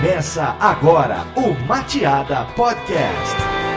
Começa agora o Mateada Podcast.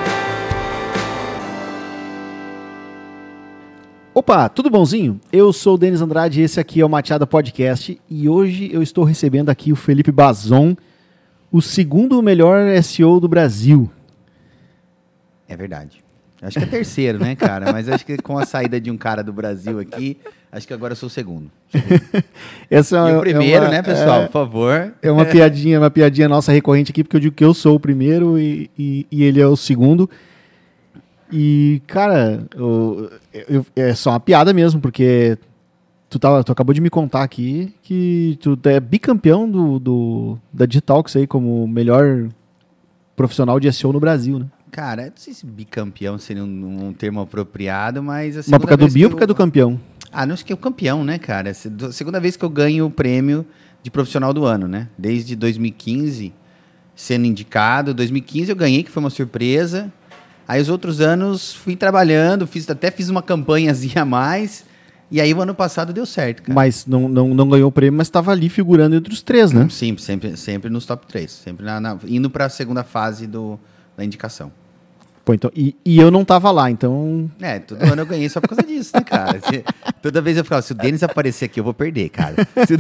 Opa, tudo bonzinho? Eu sou o Denis Andrade e esse aqui é o Mateada Podcast e hoje eu estou recebendo aqui o Felipe Bazon, o segundo melhor SEO do Brasil. É verdade. Acho que é terceiro, né, cara? Mas acho que com a saída de um cara do Brasil aqui, acho que agora eu sou o segundo. Essa E o primeiro, né, pessoal? Por favor. É uma piadinha nossa recorrente aqui, porque eu digo que eu sou o primeiro e ele é o segundo. E, cara, é só uma piada mesmo, porque tu acabou de me contar aqui que tu é bicampeão da Digitalks aí como melhor profissional de SEO no Brasil, né? Cara, não sei se bicampeão seria um termo apropriado, mas... Mas por causa do bi ou por causa do campeão? Ah, não, acho que é o campeão, né, cara? Segunda vez que eu ganho o prêmio de profissional do ano, né? Desde 2015, sendo indicado. 2015 eu ganhei, que foi uma surpresa. Aí os outros anos fui trabalhando, até fiz uma campanhazinha a mais. E aí o ano passado deu certo, cara. Mas não ganhou o prêmio, mas estava ali figurando entre os três, né? Sim, sempre nos top 3. Sempre indo para a segunda fase da indicação. Pô, então, e eu não tava lá, então... Todo ano eu ganhei só por causa disso, né, cara? Toda vez eu ficava, se o Denis aparecer aqui, eu vou perder, cara.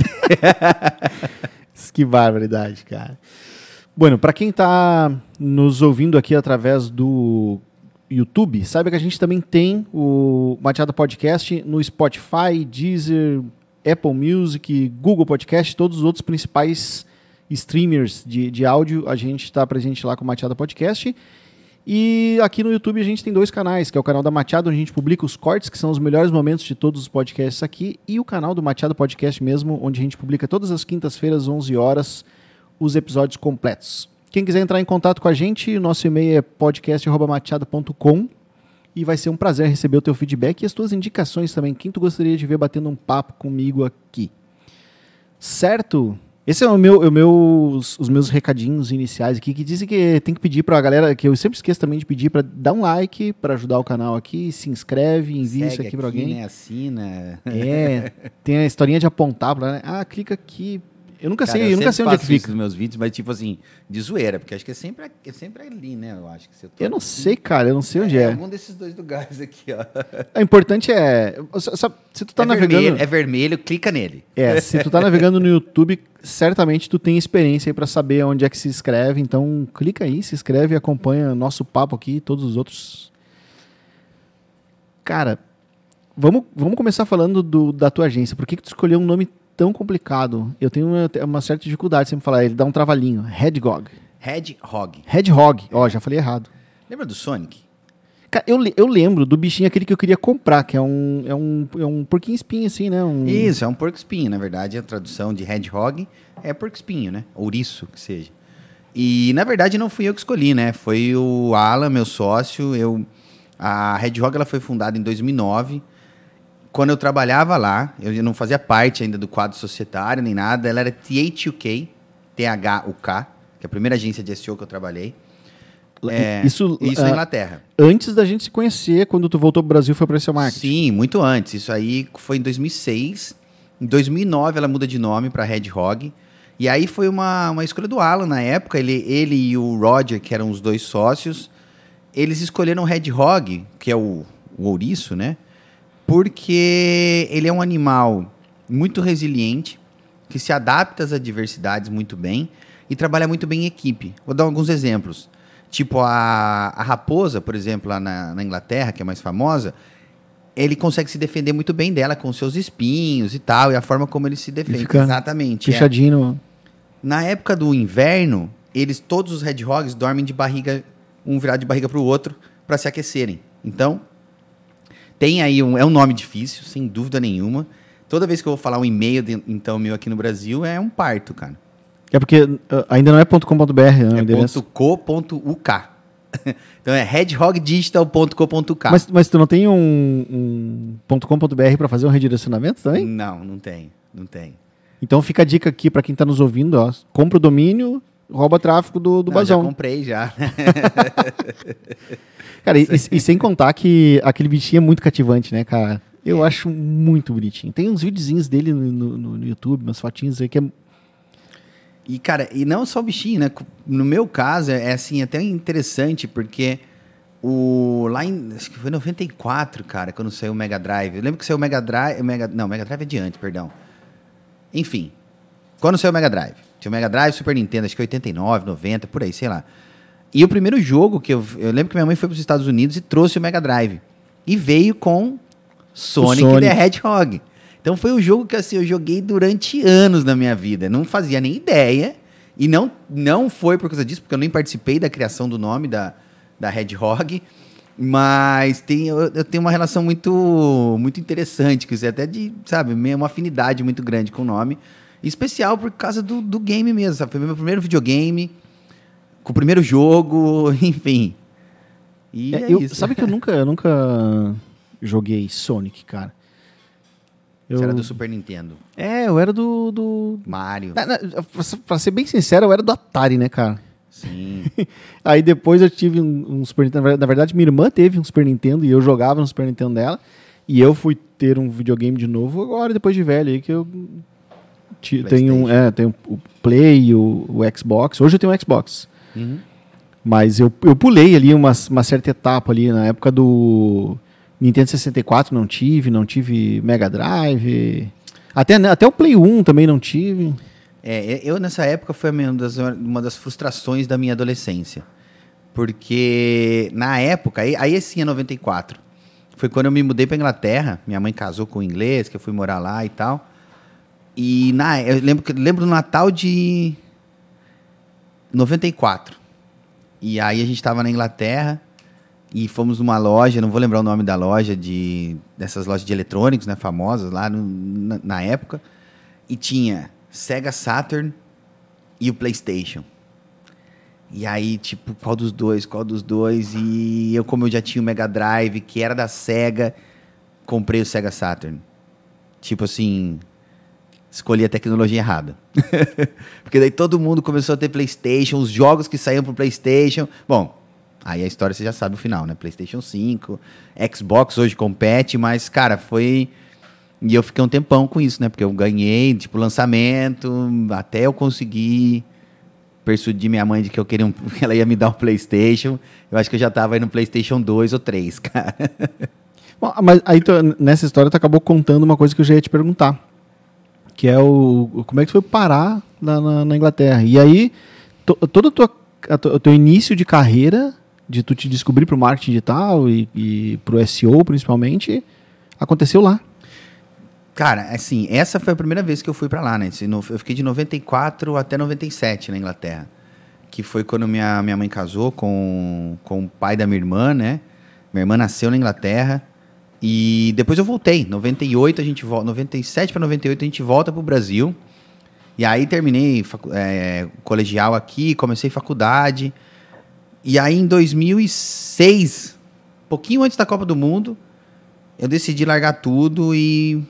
Que barbaridade, cara. Bueno, para quem tá nos ouvindo aqui através do YouTube, saiba que a gente também tem o Mateada Podcast no Spotify, Deezer, Apple Music, Google Podcast, todos os outros principais streamers de áudio, a gente está presente lá com o Mateada Podcast. E aqui no YouTube a gente tem dois canais, que é o canal da Mateada, onde a gente publica os cortes, que são os melhores momentos de todos os podcasts aqui, e o canal do Mateada Podcast mesmo, onde a gente publica todas as quintas-feiras, 11 horas, os episódios completos. Quem quiser entrar em contato com a gente, nosso e-mail é podcast@mateada.com e vai ser um prazer receber o teu feedback e as tuas indicações também. Quem tu gostaria de ver batendo um papo comigo aqui? Certo? Esse é os meus recadinhos iniciais aqui, que dizem que tem que pedir pra galera, que eu sempre esqueço também de pedir pra dar um like, pra ajudar o canal aqui, se inscreve, envia isso aqui pra alguém. Né? Assina. Tem a historinha de apontar pra, né? Clica aqui. Eu nunca sei onde é que fica. Nos meus vídeos, mas tipo assim, de zoeira, porque acho que é sempre ali, né? Eu acho que eu não sei, cara, eu não sei onde é. Algum desses dois lugares aqui, ó. O importante é, se tu tá navegando... É vermelho, clica nele. Se tu tá navegando no YouTube, certamente tu tem experiência aí pra saber onde é que se inscreve, então clica aí, se inscreve e acompanha nosso papo aqui e todos os outros. Cara, vamos começar falando da tua agência. Por que tu escolheu um nome tão complicado? Eu tenho uma certa dificuldade sempre falar, ele dá um travalinho. Hedgehog. Hedgehog. Já falei errado. Lembra do Sonic? Cara, eu lembro do bichinho aquele que eu queria comprar, que é um porquinho espinho assim, né? Isso, é um porco espinho, na verdade. A tradução de hedgehog é porco espinho, né? Ouriço, que seja. E, na verdade, não fui eu que escolhi, né? Foi o Alan, meu sócio. A Hedgehog ela foi fundada em 2009. Quando eu trabalhava lá, eu não fazia parte ainda do quadro societário nem nada. Ela era THUK, T-H-U-K, que é a primeira agência de SEO que eu trabalhei. Isso na Inglaterra. Antes da gente se conhecer, quando tu voltou pro Brasil, foi para esse marketing? Sim, muito antes. Isso aí foi em 2006. Em 2009 ela muda de nome para Hedgehog. E aí foi uma escolha do Alan na época. Ele e o Roger, que eram os dois sócios, eles escolheram o Hedgehog, que é o ouriço, né? Porque ele é um animal muito resiliente, que se adapta às adversidades muito bem e trabalha muito bem em equipe. Vou dar alguns exemplos. Tipo, a raposa, por exemplo, lá na Inglaterra, que é mais famosa, ele consegue se defender muito bem dela com seus espinhos e tal, e a forma como ele se defende. Exatamente. Fechadinho. Na época do inverno, todos os hedgehogs dormem de barriga, um virado de barriga para o outro, para se aquecerem. Então, tem aí é um nome difícil, sem dúvida nenhuma. Toda vez que eu vou falar um e-mail, então, meu aqui no Brasil, é um parto, cara. É porque ainda não é .com.br, né? É .co.uk. Então é hedgehogdigital.co.uk. Mas tu não tem um .com.br para fazer um redirecionamento também? Não tem. Então fica a dica aqui para quem tá nos ouvindo, ó. Compra o domínio, rouba tráfego do Bazon. Já comprei, já. Cara, e sem contar que aquele bichinho é muito cativante, né, cara? Eu acho muito bonitinho. Tem uns videozinhos dele no YouTube, umas fotinhas aí que é... E, cara, e não só o bichinho, né? No meu caso, é assim, até interessante, porque lá em, acho que foi 94, cara, quando saiu o Mega Drive. Eu lembro que saiu o Mega Drive, não, o Mega Drive é de antes, perdão. Enfim, quando saiu o Mega Drive. Tinha o Mega Drive, Super Nintendo, acho que 89, 90, por aí, sei lá. E o primeiro jogo que eu lembro que minha mãe foi para os Estados Unidos e trouxe o Mega Drive. E veio com Sonic the Hedgehog. Então foi um jogo que assim, eu joguei durante anos na minha vida. Não fazia nem ideia. E não foi por causa disso, porque eu nem participei da criação do nome da Hedgehog. Mas eu tenho uma relação muito, muito interessante, que até de, sabe, uma afinidade muito grande com o nome. Em especial por causa do game mesmo, sabe? Foi meu primeiro videogame, com o primeiro jogo, enfim. E é isso. Sabe que eu nunca joguei Sonic, cara. Você era do Super Nintendo. Eu era do... Mario. Pra ser bem sincero, eu era do Atari, né, cara? Sim. Aí depois eu tive um Super Nintendo. Na verdade, minha irmã teve um Super Nintendo e eu jogava no Super Nintendo dela. E eu fui ter um videogame de novo agora, depois de velho, aí que eu tenho o Play, o Xbox. Hoje eu tenho um Xbox. Uhum. Mas eu pulei ali uma certa etapa ali, na época do Nintendo 64 não tive Mega Drive, até o Play 1 também não tive. Eu nessa época foi uma das frustrações da minha adolescência, porque na época, aí sim é 94, foi quando eu me mudei para Inglaterra, minha mãe casou com um inglês, que eu fui morar lá e tal, e eu lembro do Natal de 94, e aí a gente estava na Inglaterra, e fomos numa loja, não vou lembrar o nome da loja, dessas lojas de eletrônicos, né, famosas lá na época, e tinha Sega Saturn e o PlayStation. E aí, tipo, qual dos dois? E como eu já tinha o Mega Drive, que era da Sega, comprei o Sega Saturn. Tipo assim, escolhi a tecnologia errada. Porque daí todo mundo começou a ter PlayStation, os jogos que saíam pro PlayStation. Bom, aí a história você já sabe o final, né? PlayStation 5, Xbox hoje compete, mas, cara, foi... E eu fiquei um tempão com isso, né? Porque eu ganhei, tipo, lançamento, até eu conseguir persuadir minha mãe de que que ela ia me dar um PlayStation. Eu acho que eu já tava aí no PlayStation 2 ou 3, cara. Bom, mas aí nessa história tu acabou contando uma coisa que eu já ia te perguntar. Que é como é que tu foi parar na Inglaterra. E aí, todo o teu início de carreira, de tu te descobrir pro marketing digital e pro SEO principalmente, aconteceu lá. Cara, assim, essa foi a primeira vez que eu fui pra lá, né? Eu fiquei de 94 até 97 na Inglaterra. Que foi quando minha mãe casou com o pai da minha irmã, né? Minha irmã nasceu na Inglaterra. E depois eu voltei. 98 a gente volta. 97 para 98 a gente volta pro Brasil. E aí terminei colegial aqui, comecei faculdade. E aí em 2006, pouquinho antes da Copa do Mundo, eu decidi largar tudo e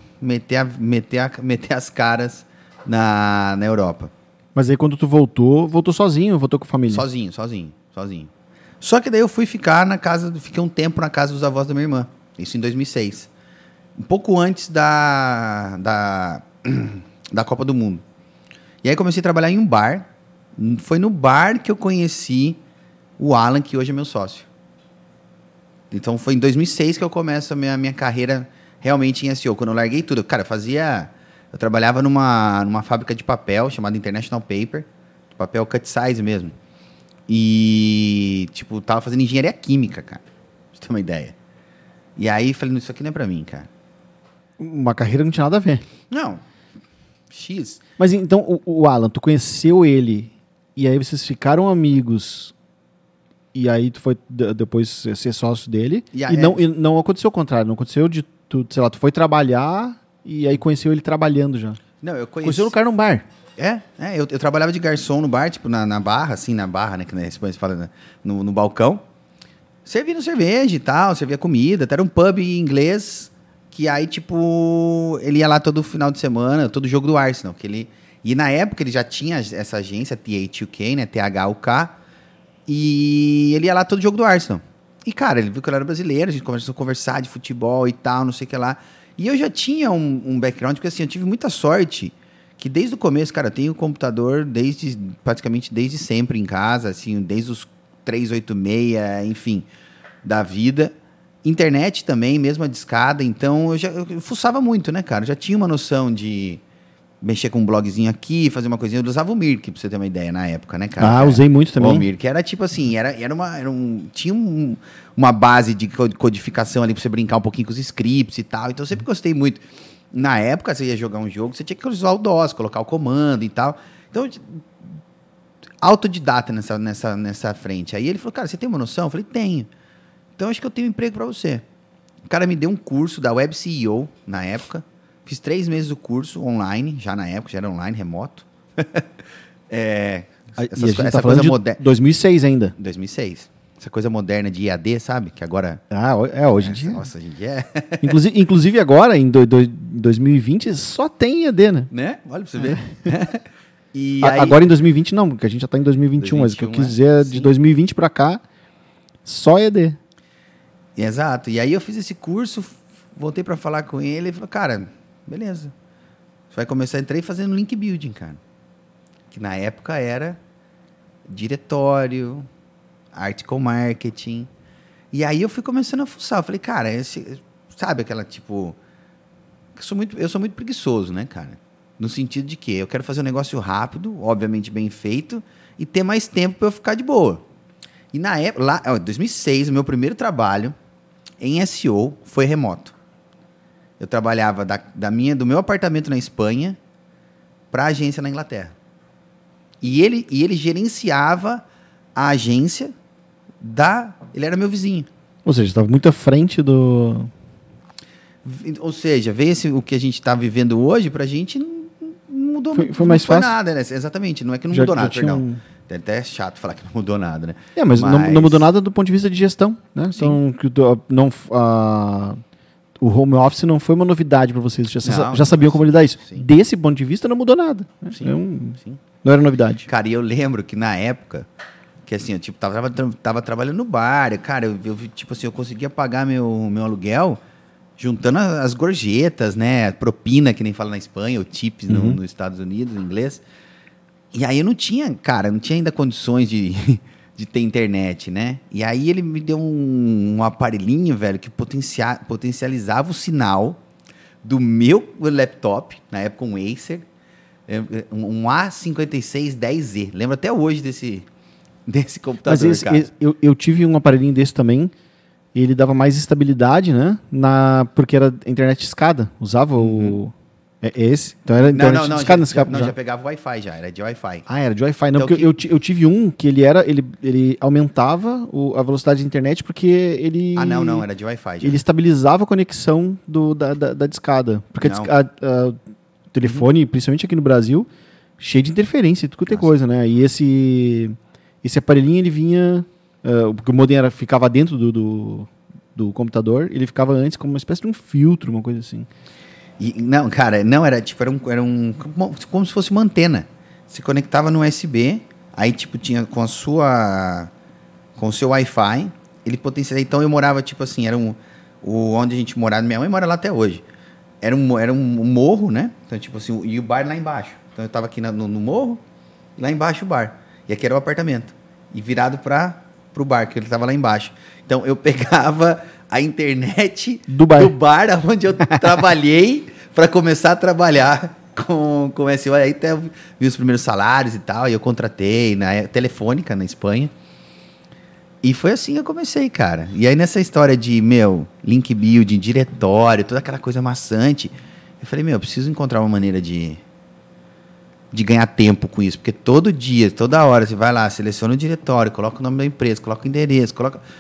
meter as caras na Europa. Mas aí quando tu voltou sozinho ou voltou com a família? Sozinho. Só que daí eu fiquei um tempo na casa dos avós da minha irmã. Isso em 2006. Um pouco antes da Copa do Mundo. E aí comecei a trabalhar em um bar. Foi no bar que eu conheci o Alan, que hoje é meu sócio. Então foi em 2006 que eu começo a minha carreira realmente em SEO. Quando eu larguei tudo, cara, eu trabalhava numa fábrica de papel chamada International Paper, de papel cut size mesmo. E, tipo, tava fazendo engenharia química, cara, pra você ter uma ideia. E aí, falei, isso aqui não é pra mim, cara. Uma carreira não tinha nada a ver. Não. X. Mas então, o Alan, tu conheceu ele, e aí vocês ficaram amigos, e aí tu foi depois ser sócio dele, e não aconteceu o contrário, não aconteceu de tu, sei lá, tu foi trabalhar, e aí conheceu ele trabalhando já. Não, eu conheci... Conheceu no cara num bar. Eu trabalhava de garçom no bar, tipo, na barra, assim, na barra, né, que na Espanha se fala, né, no balcão, servindo cerveja e tal, servia comida, até era um pub inglês, que aí, tipo, ele ia lá todo final de semana, todo jogo do Arsenal, e na época ele já tinha essa agência, THUK, né, THUK, e ele ia lá todo jogo do Arsenal. E, cara, ele viu que eu era brasileiro, a gente começou a conversar de futebol e tal, não sei o que lá. E eu já tinha um background, porque assim, eu tive muita sorte que desde o começo, cara, eu tenho computador praticamente desde sempre em casa, assim, desde os 386, enfim, da vida. Internet também, mesmo a discada, então eu fuçava muito, né, cara? Eu já tinha uma noção de mexer com um blogzinho aqui, fazer uma coisinha. Eu usava o Mirk, pra você ter uma ideia, na época, né, cara? Usei muito também. O Mirk era tipo assim, tinha uma base de codificação ali pra você brincar um pouquinho com os scripts e tal, então eu sempre gostei muito. Na época, você ia jogar um jogo, você tinha que usar o DOS, colocar o comando e tal. Então, autodidata nessa frente. Aí ele falou, cara, você tem uma noção? Eu falei, tenho. Então, acho que eu tenho um emprego para você. O cara me deu um curso da Web CEO, na época. Fiz 3 meses do curso online, já na época, já era online, remoto. Essa coisa moderna. 2006 ainda. 2006. Essa coisa moderna de IAD, sabe? Que agora... hoje em dia. Nossa, hoje em dia Inclusive agora, em 2020, só tem IAD, né? Né? Olha pra você ver. E agora em 2020 não, porque a gente já tá em 2021. Mas o que eu quis dizer é de 2020 para cá, só IAD. Exato. E aí eu fiz esse curso, voltei para falar com ele e falou, cara, beleza. Você vai começar, entrei fazendo link building, cara. Que na época era diretório, article marketing. E aí eu fui começando a fuçar. Eu falei, cara, sabe aquela tipo... Eu sou muito preguiçoso, né, cara? No sentido de que eu quero fazer um negócio rápido, obviamente bem feito, e ter mais tempo para eu ficar de boa. E na época, lá, em 2006, o meu primeiro trabalho em SEO foi remoto. Eu trabalhava do meu apartamento na Espanha para a agência na Inglaterra. E ele gerenciava a agência ele era meu vizinho. Ou seja, estava muito à frente do... Ou seja, o que a gente está vivendo hoje, para a gente não mudou muito. Foi mais fácil? Nada, né? Exatamente, não é que não mudou nada, perdão. É até chato falar que não mudou nada, né? Mas não mudou nada do ponto de vista de gestão, né? Então, o home office não foi uma novidade para vocês, já sabiam como lidar isso. Sim. Desse ponto de vista, não mudou nada. Né? Sim. Não era novidade. Cara, e eu lembro que na época, que assim, eu tava trabalhando no bar, cara, eu conseguia pagar meu aluguel juntando as gorjetas, né? Propina, que nem fala na Espanha, ou tips nos Estados Unidos, em inglês. E aí eu não tinha ainda condições de ter internet, né? E aí ele me deu um aparelhinho, velho, que potencializava o sinal do meu laptop, na época um Acer, um A5610Z. Lembro até hoje desse computador, cara. Eu tive um aparelhinho desse também. Ele dava mais estabilidade, né? Porque era internet escada. Usava o... esse? Então era internet escada nesse cabo. Não, já pegava Wi-Fi já. Era de Wi-Fi. Era de Wi-Fi. Não, então, porque eu tive um que ele aumentava a velocidade da internet porque ele... não. Era de Wi-Fi já. Ele estabilizava a conexão da discada. Porque o telefone, principalmente aqui no Brasil, cheio de interferência e tudo que é coisa, né? E esse aparelhinho, ele vinha... porque o modem ficava dentro do computador, ele ficava antes como uma espécie de um filtro, uma coisa assim. Era tipo, como se fosse uma antena. Você conectava no USB, aí tipo tinha com o seu Wi-Fi, ele potencializava. Então eu morava tipo assim, onde a gente morava, minha mãe mora lá até hoje. Era um morro, né? Então tipo assim, e o bar lá embaixo. Então eu tava aqui no morro, e lá embaixo o bar. E aqui era o apartamento. E virado pro bar, que ele estava lá embaixo. Então, eu pegava a internet do bar onde eu trabalhei para começar a trabalhar com SEO. Aí até vi os primeiros salários e tal, e eu contratei na Telefônica, na Espanha. E foi assim que eu comecei, cara. E aí, nessa história de, link building, diretório, toda aquela coisa maçante, eu falei, eu preciso encontrar uma maneira de ganhar tempo com isso, porque todo dia, toda hora, você vai lá, seleciona o diretório, coloca o nome da empresa, coloca o endereço,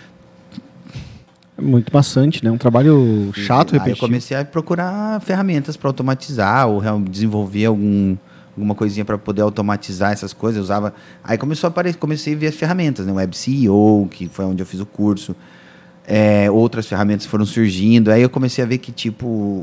É muito maçante, né? Um trabalho chato, repetitivo. Aí eu comecei a procurar ferramentas para automatizar ou desenvolver alguma coisinha para poder automatizar essas coisas. Eu usava... Aí comecei a ver as ferramentas, né? Web CEO, que foi onde eu fiz o curso. Outras ferramentas foram surgindo. Aí eu comecei a ver que, tipo,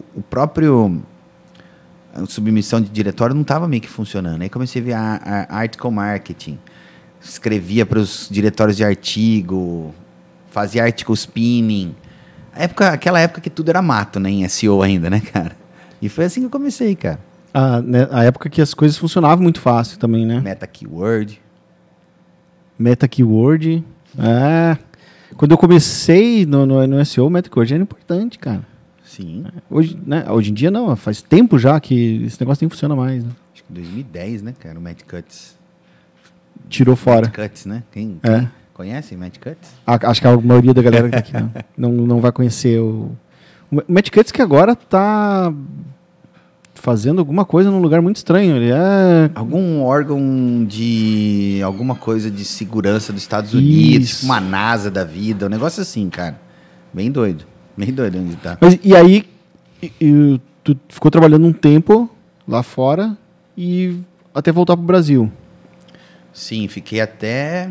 a submissão de diretório não estava meio que funcionando. Aí comecei a ver a article marketing. Escrevia para os diretórios de artigo, fazia article spinning. Aquela época que tudo era mato, né? Em SEO ainda, né, cara? E foi assim que eu comecei, cara. A época que as coisas funcionavam muito fácil também, né? Meta Keyword. Meta Keyword. Quando eu comecei no SEO, o Meta Keyword era importante, cara. Sim. Hoje em dia não, faz tempo já que esse negócio nem funciona mais. Né? Acho que 2010, né, cara? O Matt Cutts. Tirou fora. Matt Cutts, né? Quem conhece o Matt Cutts? Acho que a maioria da galera que tá aqui não vai conhecer o Matt Cutts, que agora tá fazendo alguma coisa num lugar muito estranho. Ele é... Algum órgão de... alguma coisa de segurança dos Estados Unidos, tipo uma NASA da vida, um negócio assim, cara. Bem doido. Bem doido onde tá. Mas, e aí, tu ficou trabalhando um tempo lá fora e até voltar pro Brasil. Sim, fiquei até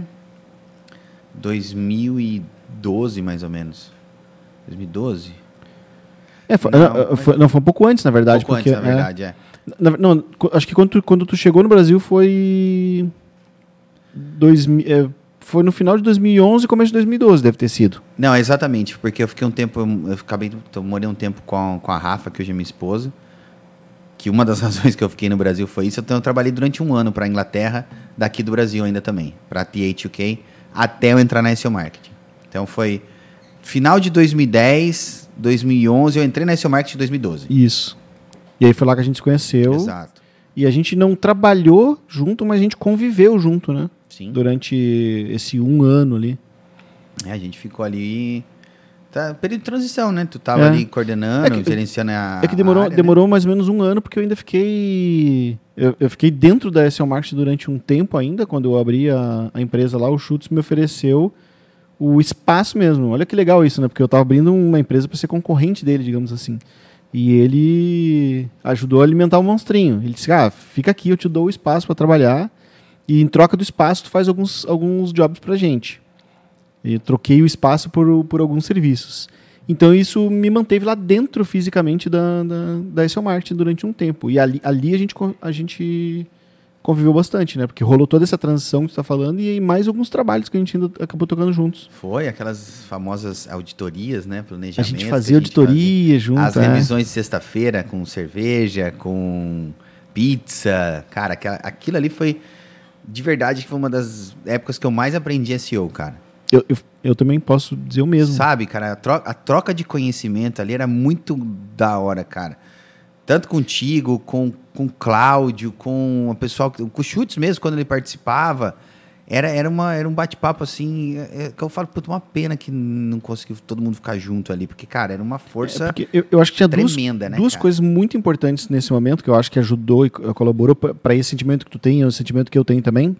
2012, mais ou menos. 2012? Foi um pouco antes, na verdade. Um pouco antes, na verdade, acho que quando tu chegou no Brasil foi... Foi no final de 2011 e começo de 2012, deve ter sido. Não, exatamente, porque eu fiquei um tempo, morei um tempo com a Rafa, que hoje é minha esposa, que uma das razões que eu fiquei no Brasil foi isso. Então eu trabalhei durante um ano para a Inglaterra, daqui do Brasil ainda também, para a THUK, até eu entrar na SEO Marketing. Então foi final de 2010, 2011, eu entrei na SEO Marketing em 2012. Isso. E aí foi lá que a gente se conheceu. Exato. E a gente não trabalhou junto, mas a gente conviveu junto, né? Sim. Durante esse um ano ali. A gente ficou ali... período de transição, né? Tu tava ali coordenando, gerenciando a área, demorou mais ou menos um ano, porque eu ainda fiquei... Eu fiquei dentro da SEO Marketing durante um tempo ainda, quando eu abri a empresa lá, o Schutz me ofereceu o espaço mesmo. Olha que legal isso, né? Porque eu tava abrindo uma empresa para ser concorrente dele, digamos assim. E ele ajudou a alimentar o monstrinho. Ele disse, fica aqui, eu te dou o espaço para trabalhar, e em troca do espaço tu faz alguns jobs pra gente. Eu troquei o espaço por alguns serviços. Então isso me manteve lá dentro fisicamente da SEO Marketing durante um tempo. E ali a gente conviveu bastante, né? Porque rolou toda essa transição que tu está falando e mais alguns trabalhos que a gente ainda acabou tocando juntos. Foi, aquelas famosas auditorias, né? Planejamento. A gente fazia auditoria junto. As revisões de sexta-feira com cerveja, com pizza. Cara, aquilo ali foi, de verdade, que foi uma das épocas que eu mais aprendi SEO, cara. Eu também posso dizer o mesmo. Sabe, cara, a troca de conhecimento ali era muito da hora, cara. Tanto contigo, com o Cláudio, com o pessoal, com o Schutz mesmo, quando ele participava. Era um bate-papo assim, que eu falo, puta, uma pena que não conseguiu todo mundo ficar junto ali, porque, cara, era uma força eu acho que tinha tremenda, duas coisas muito importantes nesse momento, que eu acho que ajudou e colaborou para esse sentimento que tu tem, é o sentimento que eu tenho também,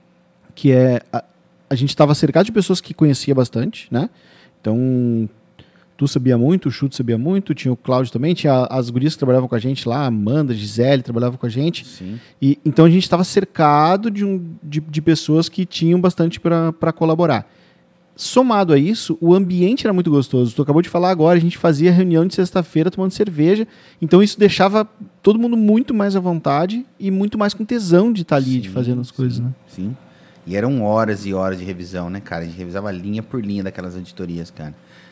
que é... A gente estava cercado de pessoas que conhecia bastante, né? Então, tu sabia muito, o Schutz sabia muito, tinha o Cláudio também, tinha as gurias que trabalhavam com a gente lá, a Amanda, a Gisele, trabalhavam com a gente. Sim. E então a gente estava cercado de pessoas que tinham bastante para colaborar. Somado a isso, o ambiente era muito gostoso. Tu acabou de falar agora, a gente fazia reunião de sexta-feira tomando cerveja, então isso deixava todo mundo muito mais à vontade e muito mais com tesão de estar ali, de fazendo as coisas, né? Sim. E eram horas e horas de revisão, né, cara? A gente revisava linha por linha daquelas auditorias, cara.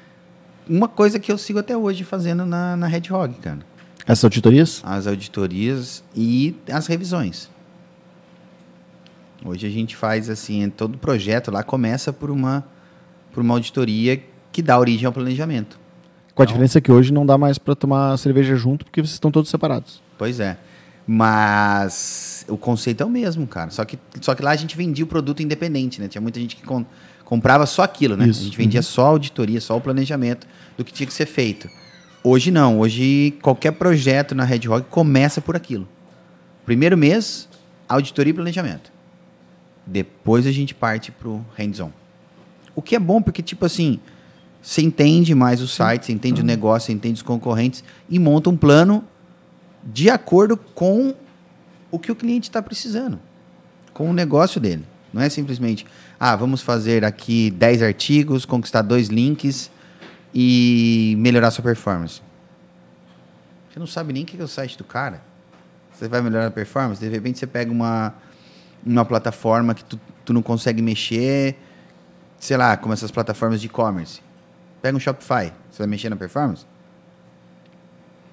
Uma coisa que eu sigo até hoje fazendo na Red Hog, cara. Essas auditorias? As auditorias e as revisões. Hoje a gente faz assim, todo projeto lá começa por uma auditoria que dá origem ao planejamento. Com a diferença que hoje não dá mais para tomar cerveja junto porque vocês estão todos separados. Pois é. Mas o conceito é o mesmo, cara. Só que lá a gente vendia o produto independente, né? Tinha muita gente que comprava só aquilo, né? Isso. A gente vendia só a auditoria, só o planejamento do que tinha que ser feito. Hoje não. Hoje qualquer projeto na Red Hog começa por aquilo. Primeiro mês, auditoria e planejamento. Depois a gente parte pro hands-on. O que é bom porque, tipo assim, você entende mais o site, você entende o negócio, você entende os concorrentes e monta um plano de acordo com o que o cliente está precisando, com o negócio dele. Não é simplesmente, vamos fazer aqui 10 artigos, conquistar 2 links e melhorar sua performance. Você não sabe nem o que é o site do cara. Você vai melhorar a performance, de repente você pega uma plataforma que tu não consegue mexer, sei lá, como essas plataformas de e-commerce. Pega um Shopify, você vai mexer na performance?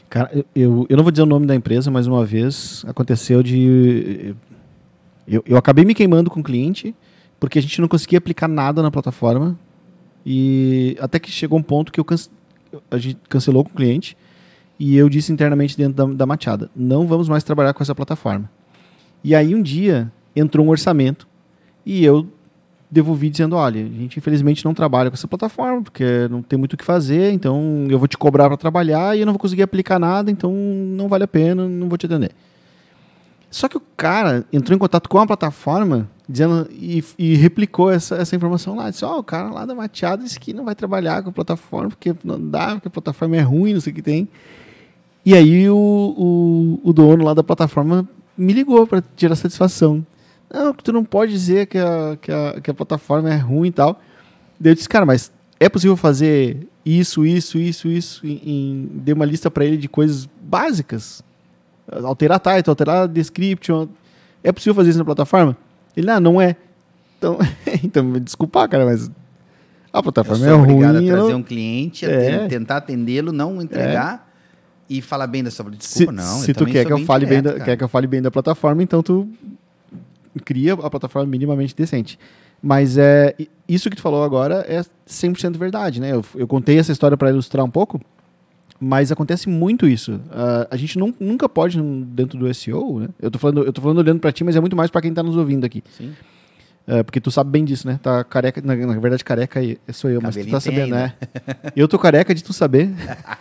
Cara, eu não vou dizer o nome da empresa, mas uma vez aconteceu de... Eu acabei me queimando com o cliente, porque a gente não conseguia aplicar nada na plataforma, e até que chegou um ponto que a gente cancelou com o cliente, e eu disse internamente dentro da Machada, não vamos mais trabalhar com essa plataforma. E aí um dia entrou um orçamento, e eu devolvi dizendo, olha, a gente infelizmente não trabalha com essa plataforma, porque não tem muito o que fazer, então eu vou te cobrar para trabalhar e eu não vou conseguir aplicar nada, então não vale a pena, não vou te atender. Só que o cara entrou em contato com a plataforma dizendo, e replicou essa informação lá. Disse, o cara lá da Machada disse que não vai trabalhar com a plataforma, porque não dá, porque a plataforma é ruim, não sei o que tem. E aí o dono lá da plataforma me ligou para tirar satisfação. Não, tu não pode dizer que a plataforma é ruim e tal. Daí eu disse, cara, mas é possível fazer isso. Dei uma lista para ele de coisas básicas. Alterar title, alterar description. É possível fazer isso na plataforma? Ele, não é. Então me desculpa, cara, mas a plataforma é ruim. Eu sou obrigado a trazer um cliente, tentar atendê-lo, não entregar e falar bem da sua... Desculpa, se tu quer que eu fale bem da plataforma, então tu cria a plataforma minimamente decente. Mas isso que tu falou agora é 100% verdade, né? Eu contei essa história para ilustrar um pouco, mas acontece muito isso. A gente nunca pode, dentro do SEO, né? Eu tô falando olhando para ti, mas é muito mais para quem tá nos ouvindo aqui. Sim. Porque tu sabe bem disso, né? Tá careca, na verdade careca sou eu, mas tu tá sabendo, né? Eu tô careca de tu saber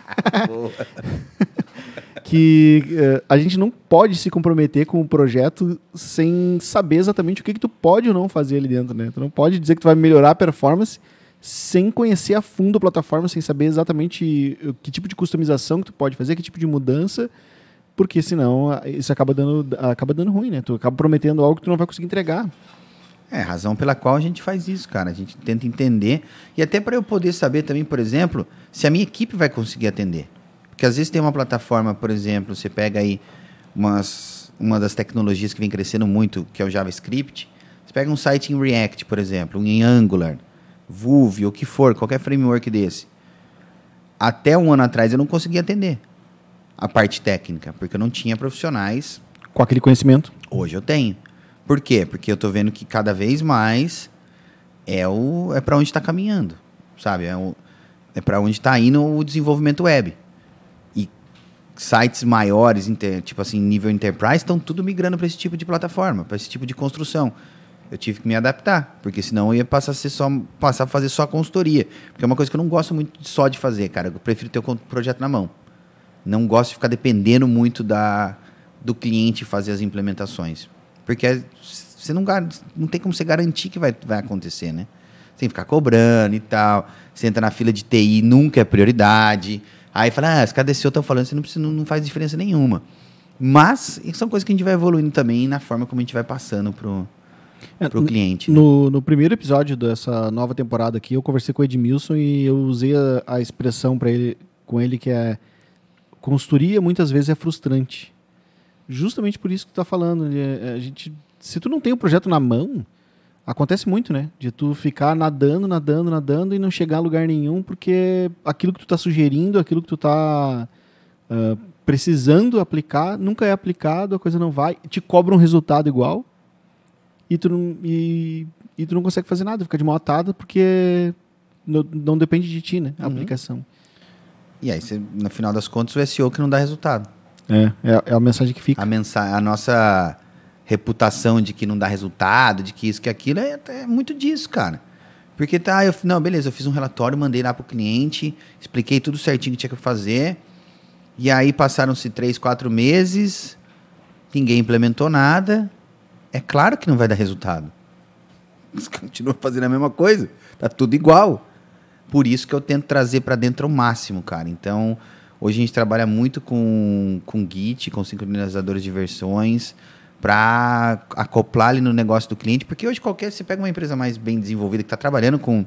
que a gente não pode se comprometer com o projeto sem saber exatamente o que tu pode ou não fazer ali dentro, né? Tu não pode dizer que tu vai melhorar a performance sem conhecer a fundo a plataforma, sem saber exatamente que tipo de customização que tu pode fazer, que tipo de mudança, porque senão isso acaba dando ruim, né? Tu acaba prometendo algo que tu não vai conseguir entregar. É a razão pela qual a gente faz isso, cara. A gente tenta entender. E até para eu poder saber também, por exemplo, se a minha equipe vai conseguir atender. Porque às vezes tem uma plataforma, por exemplo, você pega aí uma das tecnologias que vem crescendo muito, que é o JavaScript. Você pega um site em React, por exemplo, em Angular, Vue, o que for, qualquer framework desse. Até um ano atrás eu não conseguia atender a parte técnica, porque eu não tinha profissionais. Com aquele conhecimento? Hoje eu tenho. Por quê? Porque eu estou vendo que cada vez mais é para onde está caminhando, sabe? É para onde está indo o desenvolvimento web. E sites maiores, tipo assim, nível enterprise, estão tudo migrando para esse tipo de plataforma, para esse tipo de construção. Eu tive que me adaptar, porque senão eu ia passar a fazer só consultoria. Porque é uma coisa que eu não gosto muito só de fazer, cara. Eu prefiro ter o projeto na mão. Não gosto de ficar dependendo muito do cliente fazer as implementações. Porque você não tem como você garantir que vai acontecer, né? Você tem que ficar cobrando e tal. Você entra na fila de TI, nunca é prioridade. Aí fala, os caras da SEO estão falando, você não faz diferença nenhuma. Mas são coisas que a gente vai evoluindo também na forma como a gente vai passando pro cliente. Né? No primeiro episódio dessa nova temporada aqui, eu conversei com o Edmilson e eu usei a expressão com ele que é consultoria muitas vezes é frustrante. Justamente por isso que tu tá falando. Se tu não tem o projeto na mão, acontece muito, né? De tu ficar nadando e não chegar a lugar nenhum, porque aquilo que tu tá sugerindo, aquilo que tu tá precisando aplicar, nunca é aplicado, a coisa não vai, te cobra um resultado igual e tu não consegue fazer nada, fica de mão atada porque não depende de ti, né? A aplicação. E aí, no final das contas, o SEO que não dá resultado. É a mensagem que fica. A nossa reputação de que não dá resultado, de que isso, que aquilo, é muito disso, cara. Porque beleza, eu fiz um relatório, mandei lá pro cliente, expliquei tudo certinho que tinha que fazer, e aí passaram-se 3, 4 meses, ninguém implementou nada, é claro que não vai dar resultado. Você continua fazendo a mesma coisa, tá tudo igual. Por isso que eu tento trazer para dentro o máximo, cara. Então, hoje a gente trabalha muito com Git, com sincronizadores de versões, para acoplar ali no negócio do cliente, porque hoje você pega uma empresa mais bem desenvolvida, que está trabalhando com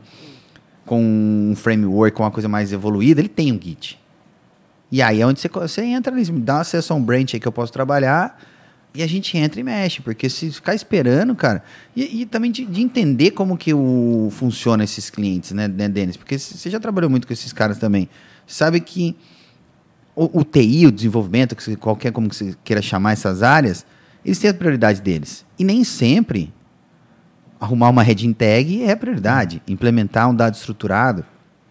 um framework, com uma coisa mais evoluída, ele tem um Git. E aí é onde você entra ali, me dá uma sessão branch aí que eu posso trabalhar, e a gente entra e mexe, porque se ficar esperando, cara, e também de entender como que funciona esses clientes, né, Denis? Porque você já trabalhou muito com esses caras também. Você sabe que o TI, o desenvolvimento, qualquer como que você queira chamar essas áreas, eles têm a prioridade deles. E nem sempre arrumar uma heading tag é a prioridade. Implementar um dado estruturado.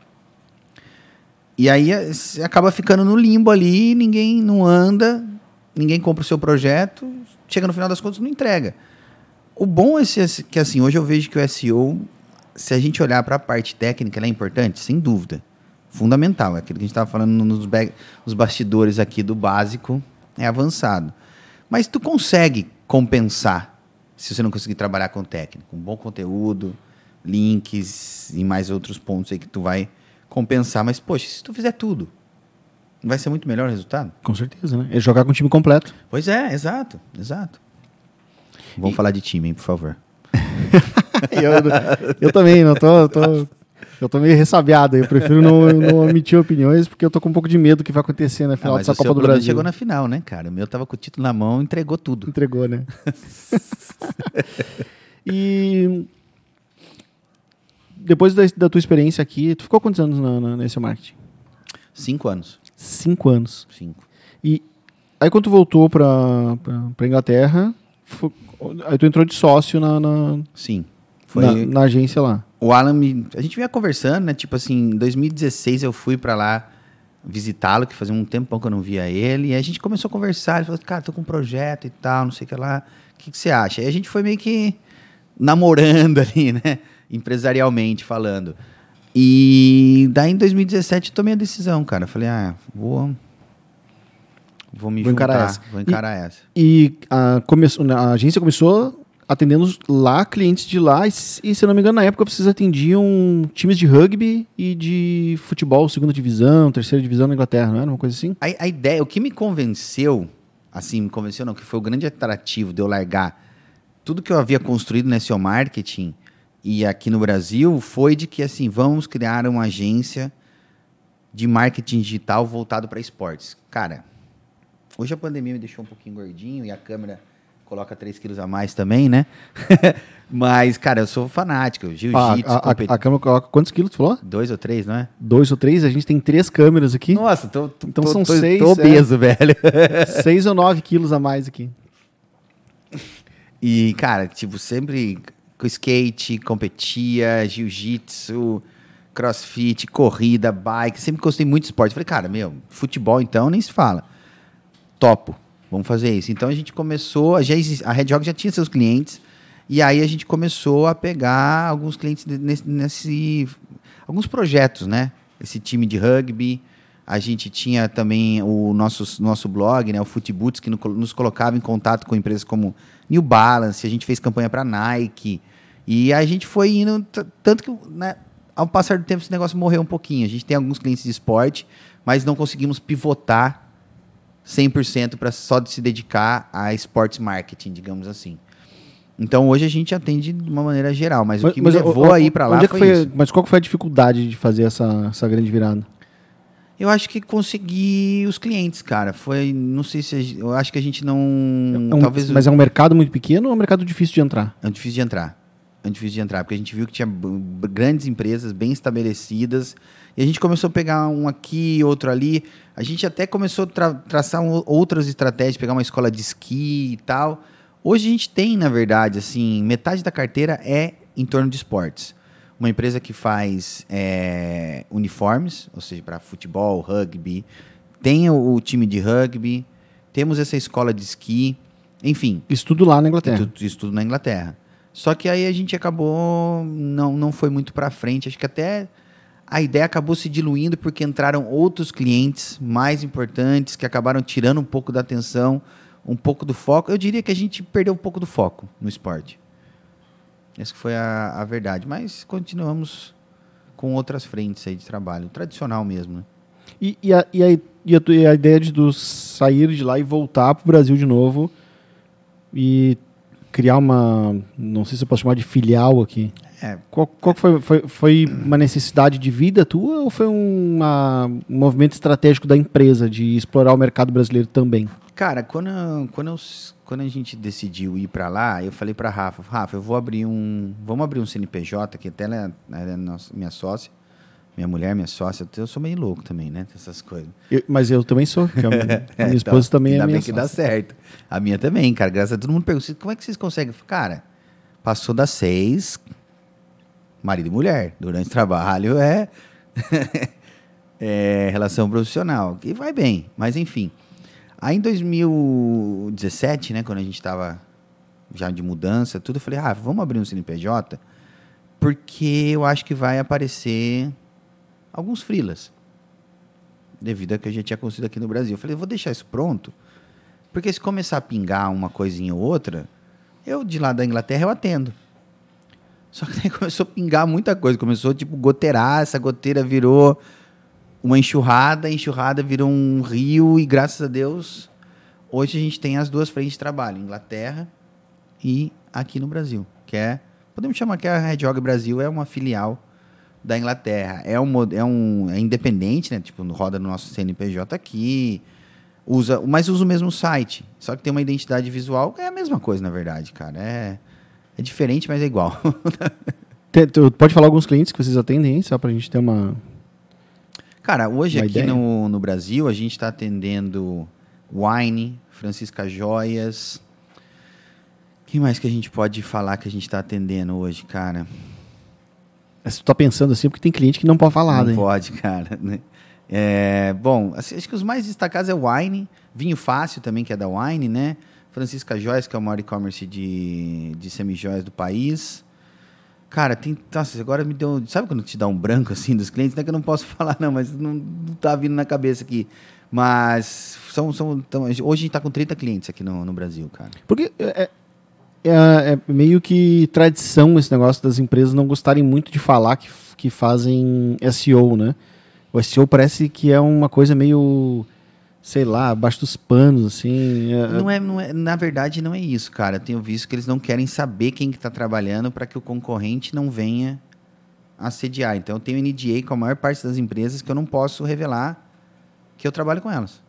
E aí você acaba ficando no limbo ali, ninguém não anda, ninguém compra o seu projeto, chega no final das contas não entrega. O bom é que assim, hoje eu vejo que o SEO, se a gente olhar para a parte técnica, ela é importante, sem dúvida. Fundamental. É aquilo que a gente estava falando nos bastidores aqui do básico, é avançado. Mas tu consegue compensar se você não conseguir trabalhar com técnico, com bom conteúdo, links e mais outros pontos aí que tu vai compensar. Mas, poxa, se tu fizer tudo, não vai ser muito melhor o resultado? Com certeza, né? É jogar com o time completo. Pois é, exato. Vamos falar de time, hein, por favor. eu também, não eu tô meio ressabiado. Eu prefiro não emitir opiniões, porque eu tô com um pouco de medo do que vai acontecer na final dessa Copa do Brasil. Chegou na final, né, cara? O meu tava com o título na mão, entregou tudo. Entregou, né? E depois da tua experiência aqui, tu ficou quantos anos nesse marketing? 5 anos. 5 anos. 5. E aí quando tu voltou pra Inglaterra, aí tu entrou de sócio Sim. Na agência lá. O Alan, a gente vinha conversando, né? Tipo assim, em 2016 eu fui pra lá visitá-lo, que fazia um tempão que eu não via ele, e aí a gente começou a conversar, ele falou, cara, tô com um projeto e tal, não sei o que lá, o que você acha? Aí a gente foi meio que namorando ali, né? Empresarialmente falando. E daí em 2017 eu tomei a decisão, cara. Eu falei, vou me juntar, vou encarar essa. E a agência começou atendendo lá clientes de lá, e se eu não me engano, na época vocês atendiam times de rugby e de futebol, segunda divisão, terceira divisão na Inglaterra, não era uma coisa assim? A ideia, o que me convenceu, que foi o grande atrativo de eu largar tudo que eu havia construído nesse SEO Marketing e aqui no Brasil, foi de que, assim, vamos criar uma agência de marketing digital voltado para esportes. Cara, hoje a pandemia me deixou um pouquinho gordinho e a câmera coloca 3 quilos a mais também, né? Mas, cara, eu sou fanático. Jiu-jitsu, a câmera coloca quantos quilos, tu falou? 2 ou 3, não é? 2 ou 3? A gente tem 3 câmeras aqui. Nossa, então são 6. Tô obeso, velho. 6 ou 9 quilos a mais aqui. E, cara, tipo, sempre com skate, competia, jiu-jitsu, crossfit, corrida, bike. Sempre gostei muito de esporte. Falei, cara, futebol então nem se fala. Topo. Vamos fazer isso. Então a gente começou, a Red Hawk já tinha seus clientes, e aí a gente começou a pegar alguns clientes alguns projetos, né? Esse time de rugby, a gente tinha também o nosso blog, né? O Footboots, que nos colocava em contato com empresas como New Balance, a gente fez campanha para Nike, e a gente foi indo, tanto que, né, ao passar do tempo esse negócio morreu um pouquinho. A gente tem alguns clientes de esporte, mas não conseguimos pivotar 100% para só se dedicar a sports marketing, digamos assim. Então, hoje a gente atende de uma maneira geral, mas o que me levou a ir para lá foi isso. Mas qual que foi a dificuldade de fazer essa grande virada? Eu acho que consegui os clientes, cara. Não sei se... Eu acho que a gente não... Mas é um mercado muito pequeno ou é um mercado difícil de entrar? É difícil de entrar, porque a gente viu que tinha grandes empresas bem estabelecidas, e a gente começou a pegar um aqui, outro ali. A gente até começou a traçar outras estratégias, pegar uma escola de esqui e tal. Hoje a gente tem, na verdade, assim, metade da carteira é em torno de esportes. Uma empresa que faz uniformes, ou seja, para futebol, rugby. Tem o time de rugby. Temos essa escola de esqui. Enfim. Isso tudo lá na Inglaterra. Isso tudo na Inglaterra. Só que aí a gente acabou, não foi muito para frente. Acho que até a ideia acabou se diluindo porque entraram outros clientes mais importantes que acabaram tirando um pouco da atenção, um pouco do foco. Eu diria que a gente perdeu um pouco do foco no esporte. Essa foi a verdade. Mas continuamos com outras frentes aí de trabalho, tradicional mesmo, né? E a ideia de sair de lá e voltar para o Brasil de novo e criar uma, não sei se eu posso chamar de filial aqui. Qual foi uma necessidade de vida tua ou foi um movimento estratégico da empresa de explorar o mercado brasileiro também? Cara, quando a gente decidiu ir para lá, eu falei para Rafa, vamos abrir um CNPJ, que até ela é minha sócia, minha mulher, minha sócia, eu sou meio louco também, né? Essas coisas. Mas eu também sou, porque a minha esposa Então, também é ainda minha bem que sócia. dá certo. A minha também, cara. Graças a Deus, todo mundo pergunta, como é que vocês conseguem? Eu falo, cara, passou das 6, marido e mulher. Durante o trabalho é relação profissional. E vai bem, mas enfim. Aí em 2017, né, quando a gente estava já de mudança, tudo, eu falei, vamos abrir um CNPJ, porque eu acho que vai aparecer alguns freelas, devido a que a gente tinha construído aqui no Brasil. Eu falei, vou deixar isso pronto, porque se começar a pingar uma coisinha ou outra, eu de lá da Inglaterra eu atendo. Só que aí começou a pingar muita coisa, começou tipo goteirar, essa goteira virou uma enxurrada, a enxurrada virou um rio e graças a Deus hoje a gente tem as duas frentes de trabalho, Inglaterra e aqui no Brasil, que podemos chamar que a Red Hog Brasil é uma filial da Inglaterra, é independente, né? Tipo, roda no nosso CNPJ aqui, mas usa o mesmo site, só que tem uma identidade visual, é a mesma coisa na verdade, cara, é diferente, mas é igual. Tu pode falar alguns clientes que vocês atendem, hein? Só pra gente ter uma... Cara, hoje uma aqui ideia. no Brasil, a gente está atendendo Wine, Francisca Joias. Quem mais que a gente pode falar que a gente está atendendo hoje, cara? Se tu tá pensando assim, porque tem cliente que não pode falar, né? Não pode, cara. Né? Bom, assim, acho que os mais destacados é Wine, Vinho Fácil também, que é da Wine, né? Francisca Joias, que é o maior e-commerce de semi-joias do país. Cara, nossa, agora me deu... Sabe quando te dá um branco, assim, dos clientes? Não é que eu não posso falar, não, mas não tá vindo na cabeça aqui. Mas hoje a gente tá com 30 clientes aqui no Brasil, cara. Porque é meio que tradição esse negócio das empresas não gostarem muito de falar que fazem SEO, né? O SEO parece que é uma coisa meio... sei lá, abaixo dos panos, assim. Não é, na verdade, não é isso, cara. Eu tenho visto que eles não querem saber quem que está trabalhando para que o concorrente não venha assediar. Então, eu tenho NDA com a maior parte das empresas que eu não posso revelar que eu trabalho com elas.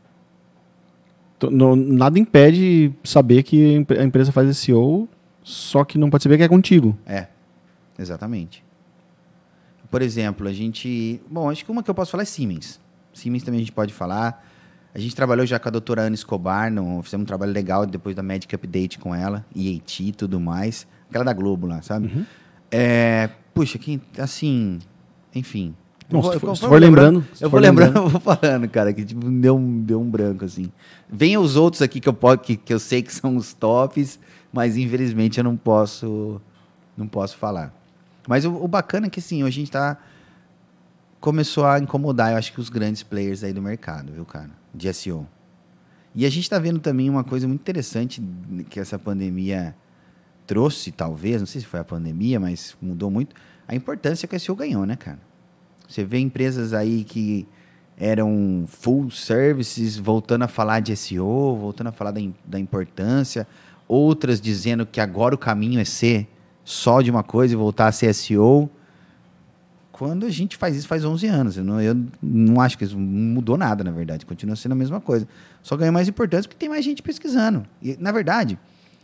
Nada impede saber que a empresa faz SEO, só que não pode saber que é contigo. Exatamente. Por exemplo, Bom, acho que uma que eu posso falar é Siemens. Siemens também a gente pode falar. A gente trabalhou já com a doutora Ana Escobar, fizemos um trabalho legal depois da Medic Update com ela, EAT e tudo mais. Aquela da Globo lá, sabe? Uhum. Puxa, assim, enfim. Se for lembrando... Eu vou lembrando, eu vou falando, cara, que tipo, deu um branco, assim. Vem os outros aqui que eu sei que são os tops, mas infelizmente eu não posso falar. Mas o bacana é que, assim, hoje a gente começou a incomodar, eu acho que os grandes players aí do mercado, viu, cara? De SEO. E a gente está vendo também uma coisa muito interessante que essa pandemia trouxe, talvez, não sei se foi a pandemia, mas mudou muito, a importância que o SEO ganhou, né, cara? Você vê empresas aí que eram full services voltando a falar de SEO, voltando a falar da importância, outras dizendo que agora o caminho é ser só de uma coisa e voltar a ser SEO. Quando a gente faz isso faz 11 anos. Eu não acho que isso mudou nada, na verdade. Continua sendo a mesma coisa. Só ganha mais importância porque tem mais gente pesquisando. E, na verdade,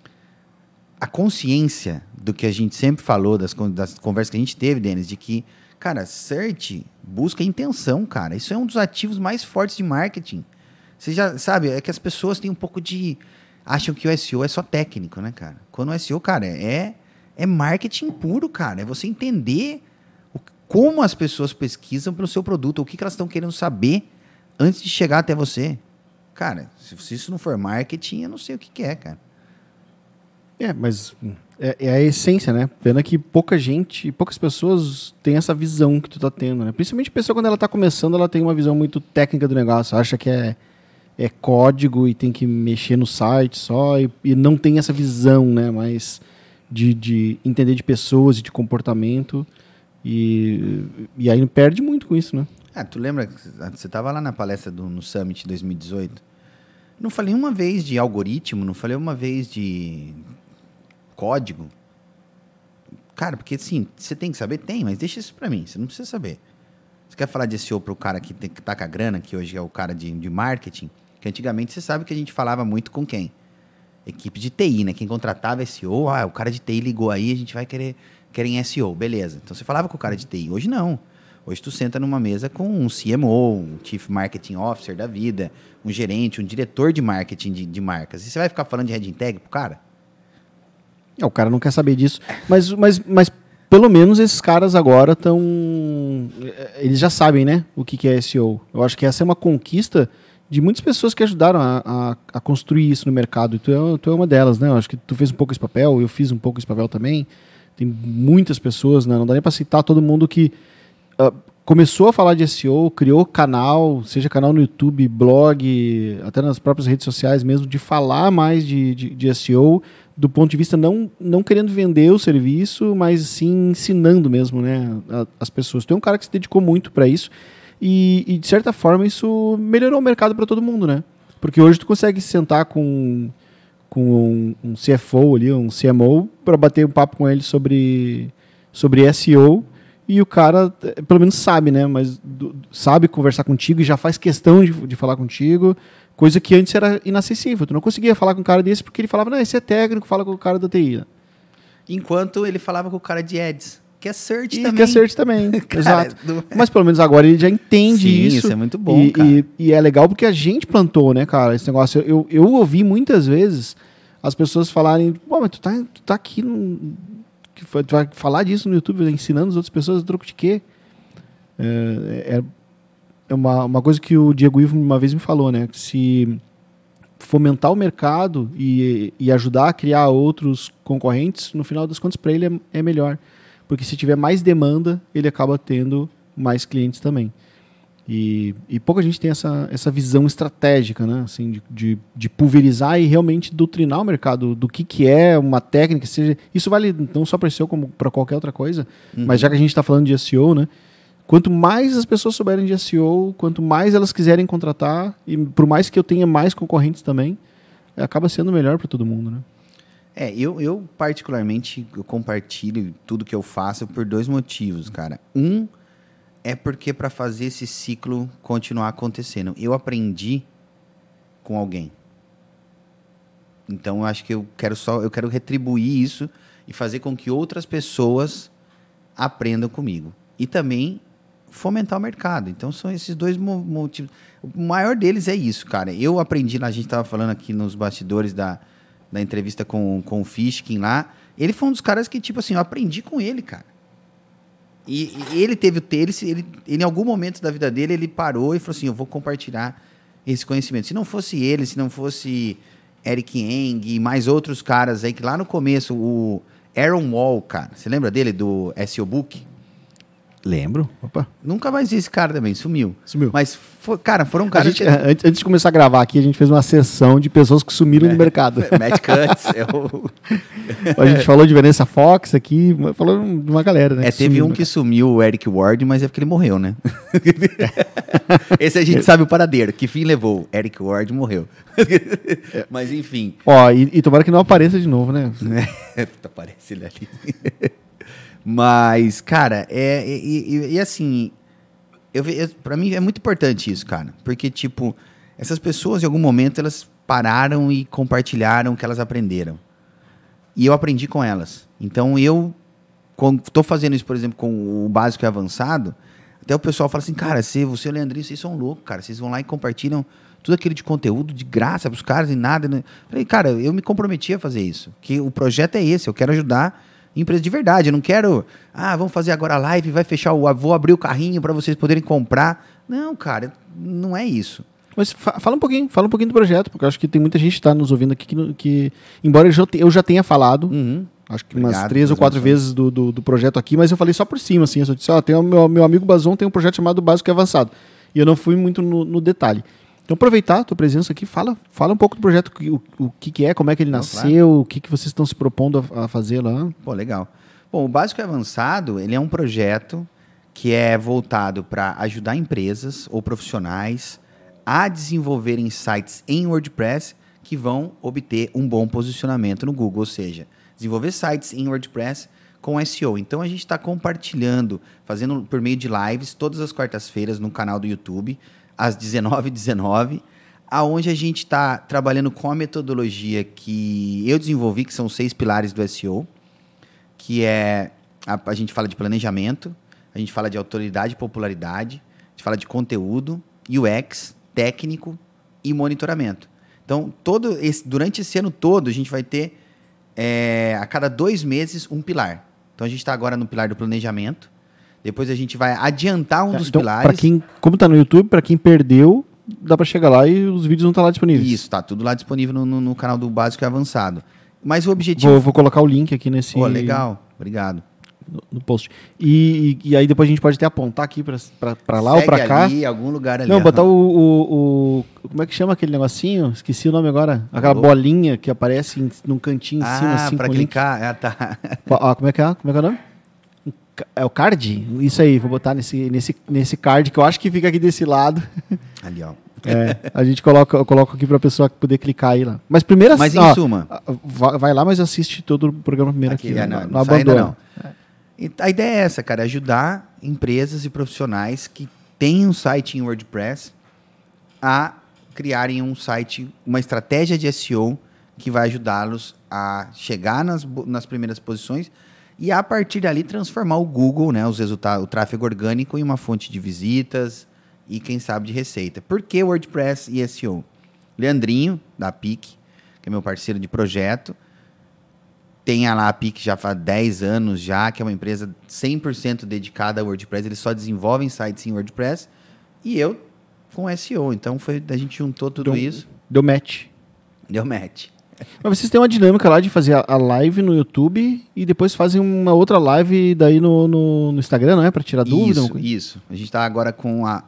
a consciência do que a gente sempre falou, das conversas que a gente teve, Denis, de que, cara, search busca intenção, cara. Isso é um dos ativos mais fortes de marketing. Você já sabe, é que as pessoas têm um pouco de... acham que o SEO é só técnico, né, cara? Quando o SEO, cara, é marketing puro, cara. É você entender como as pessoas pesquisam pelo seu produto, o que elas estão querendo saber antes de chegar até você. Cara, se isso não for marketing, eu não sei o que é, cara. Mas é a essência, né? Pena que poucas pessoas têm essa visão que tu tá tendo, né? Principalmente a pessoa, quando ela tá começando, ela tem uma visão muito técnica do negócio, acha que é código e tem que mexer no site só, e não tem essa visão, né? Mais de entender de pessoas e de comportamento. E aí perde muito com isso, né? Tu lembra, você estava lá na palestra no Summit 2018? Não falei uma vez de algoritmo, não falei uma vez de código. Cara, porque assim, você tem que saber? Tem, mas deixa isso pra mim, você não precisa saber. Você quer falar de SEO pro cara que tá com a grana, que hoje é o cara de marketing, que antigamente você sabe que a gente falava muito com quem? Equipe de TI, né? Quem contratava SEO, o cara de TI ligou aí, a gente vai querer em SEO, beleza. Então você falava com o cara de TI. Hoje não. Hoje tu senta numa mesa com um CMO, um Chief Marketing Officer da vida, um gerente, um diretor de marketing de marcas. E você vai ficar falando de Head Tag pro cara? O cara não quer saber disso. Mas pelo menos esses caras agora estão... Eles já sabem, né, o que é SEO. Eu acho que essa é uma conquista de muitas pessoas que ajudaram a construir isso no mercado. E tu é uma delas, né? Eu acho que tu fez um pouco esse papel, eu fiz um pouco esse papel também. Tem muitas pessoas, né? Não dá nem para citar todo mundo que começou a falar de SEO, criou canal, seja canal no YouTube, blog, até nas próprias redes sociais mesmo, de falar mais de SEO, do ponto de vista não querendo vender o serviço, mas sim ensinando mesmo, né, as pessoas. Tem um cara que se dedicou muito para isso e, de certa forma, isso melhorou o mercado para todo mundo, né? Porque hoje tu consegue sentar com um CFO ali, um CMO, para bater um papo com ele sobre SEO. E o cara, pelo menos sabe, né? Mas sabe conversar contigo e já faz questão de falar contigo, coisa que antes era inacessível. Tu não conseguia falar com um cara desse porque ele falava, não, esse é técnico, fala com o cara da TI. Enquanto ele falava com o cara de Ads, que é Search e também. Que é Search também, Cara, exato. Mas pelo menos agora ele já entende Sim, isso. Isso é muito bom, cara. E é legal porque a gente plantou, né, cara, esse negócio. Eu ouvi muitas vezes as pessoas falarem, pô, mas tu tá aqui tu vai falar disso no YouTube, ensinando as outras pessoas a troco de quê? É uma coisa que o Diego Ivo uma vez me falou, né? Que se fomentar o mercado e ajudar a criar outros concorrentes, no final das contas, para ele é melhor. Porque se tiver mais demanda, ele acaba tendo mais clientes também. E pouca gente tem essa visão estratégica, né? Assim, de pulverizar e realmente doutrinar o mercado do que é uma técnica. Isso vale não só para SEO, como para qualquer outra coisa. Mas já que a gente está falando de SEO, né? Quanto mais as pessoas souberem de SEO, quanto mais elas quiserem contratar, e por mais que eu tenha mais concorrentes também, acaba sendo melhor para todo mundo, né? Eu particularmente, eu compartilho tudo que eu faço por 2 motivos, cara. É porque para fazer esse ciclo continuar acontecendo. Eu aprendi com alguém. Então eu acho que eu quero retribuir isso e fazer com que outras pessoas aprendam comigo. E também fomentar o mercado. Então são esses 2 motivos. O maior deles é isso, cara. Eu aprendi, a gente estava falando aqui nos bastidores da entrevista com o Fishkin lá. Ele foi um dos caras que, tipo assim, eu aprendi com ele, cara. E ele em algum momento da vida dele, ele parou e falou assim, eu vou compartilhar esse conhecimento. Se não fosse ele, se não fosse Eric Eng e mais outros caras aí, que lá no começo, o Aaron Wall, cara, você lembra dele, do SEO Book? Lembro. Opa. Nunca mais vi esse cara também, sumiu. Mas, foram caras... Antes de começar a gravar aqui, a gente fez uma sessão de pessoas que sumiram no mercado. Matt Cutts. A gente falou de Vanessa Fox aqui, falou de uma galera, né? Teve um que sumiu, o Eric Ward, mas é porque ele morreu, né? Esse a gente sabe o paradeiro. Que fim levou? Eric Ward morreu. Mas, enfim. E tomara que não apareça de novo, né? Aparece ele ali. Mas, cara, assim, pra mim é muito importante isso, cara. Porque, tipo, essas pessoas, em algum momento, elas pararam e compartilharam o que elas aprenderam. E eu aprendi com elas. Então, quando tô fazendo isso, por exemplo, com o básico e avançado, até o pessoal fala assim, cara, você e o Leandrinho, vocês são loucos, cara. Vocês vão lá e compartilham tudo aquele de conteúdo de graça pros caras e nada. Né? Falei, cara, eu me comprometi a fazer isso. Que o projeto é esse, eu quero ajudar empresa de verdade, eu não quero, vamos fazer agora a live, vai fechar vou abrir o carrinho para vocês poderem comprar. Não, cara, não é isso. Mas fala um pouquinho do projeto, porque eu acho que tem muita gente que está nos ouvindo aqui que embora eu já tenha falado, acho que umas 3 ou 4 vezes do projeto aqui, mas eu falei só por cima, assim, eu só disse, tem o meu amigo Bazon tem um projeto chamado Básico e Avançado, e eu não fui muito no detalhe. Então, aproveitar a tua presença aqui, fala um pouco do projeto, o que é, como é que ele nasceu, claro. O que vocês estão se propondo a fazer lá. Pô, legal. Bom, o Básico e Avançado, ele é um projeto que é voltado para ajudar empresas ou profissionais a desenvolverem sites em WordPress que vão obter um bom posicionamento no Google, ou seja, desenvolver sites em WordPress com SEO. Então, a gente está compartilhando, fazendo por meio de lives, todas as quartas-feiras no canal do YouTube, às 19h19, aonde a gente está trabalhando com a metodologia que eu desenvolvi, que são 6 pilares do SEO, que é, a gente fala de planejamento, a gente fala de autoridade e popularidade, a gente fala de conteúdo, UX, técnico e monitoramento. Então, durante esse ano todo, a gente vai ter, a cada 2 meses, um pilar. Então, a gente está agora no pilar do planejamento. Depois, a gente vai adiantar dos pilares. Como está no YouTube, para quem perdeu, dá para chegar lá e os vídeos vão estar lá disponíveis. Isso, está tudo lá disponível no canal do Básico e Avançado. Mas o objetivo... Vou colocar o link aqui nesse... legal. Obrigado. No post. E aí depois a gente pode até apontar aqui para lá ou para cá. Ali, algum lugar ali. Não, botar como é que chama aquele negocinho? Esqueci o nome agora. Aquela bolinha que aparece num cantinho em cima. Assim, para clicar. Tá. Como é que é o nome? É o card? Isso aí, vou botar nesse card que eu acho que fica aqui desse lado. Ali, ó. Eu coloco aqui para a pessoa poder clicar aí lá. Mas primeiro... Mas em suma... Vai lá, mas assiste todo o programa primeiro aqui. Não abandona. A ideia é essa, cara, ajudar empresas e profissionais que têm um site em WordPress a criarem um site, uma estratégia de SEO que vai ajudá-los a chegar nas primeiras posições e, a partir dali, transformar o Google, né, os resultados, o tráfego orgânico, em uma fonte de visitas e, quem sabe, de receita. Por que WordPress e SEO? Leandrinho, da PIC, que é meu parceiro de projeto, tem lá a PIC já faz 10 anos já, que é uma empresa 100% dedicada a WordPress. Eles só desenvolvem sites em WordPress. E eu com SEO. Então, a gente juntou tudo isso. Deu match. Deu match. Mas vocês têm uma dinâmica lá de fazer a live no YouTube e depois fazem uma outra live daí no Instagram, não é? Para tirar dúvida? Isso. A gente está agora com a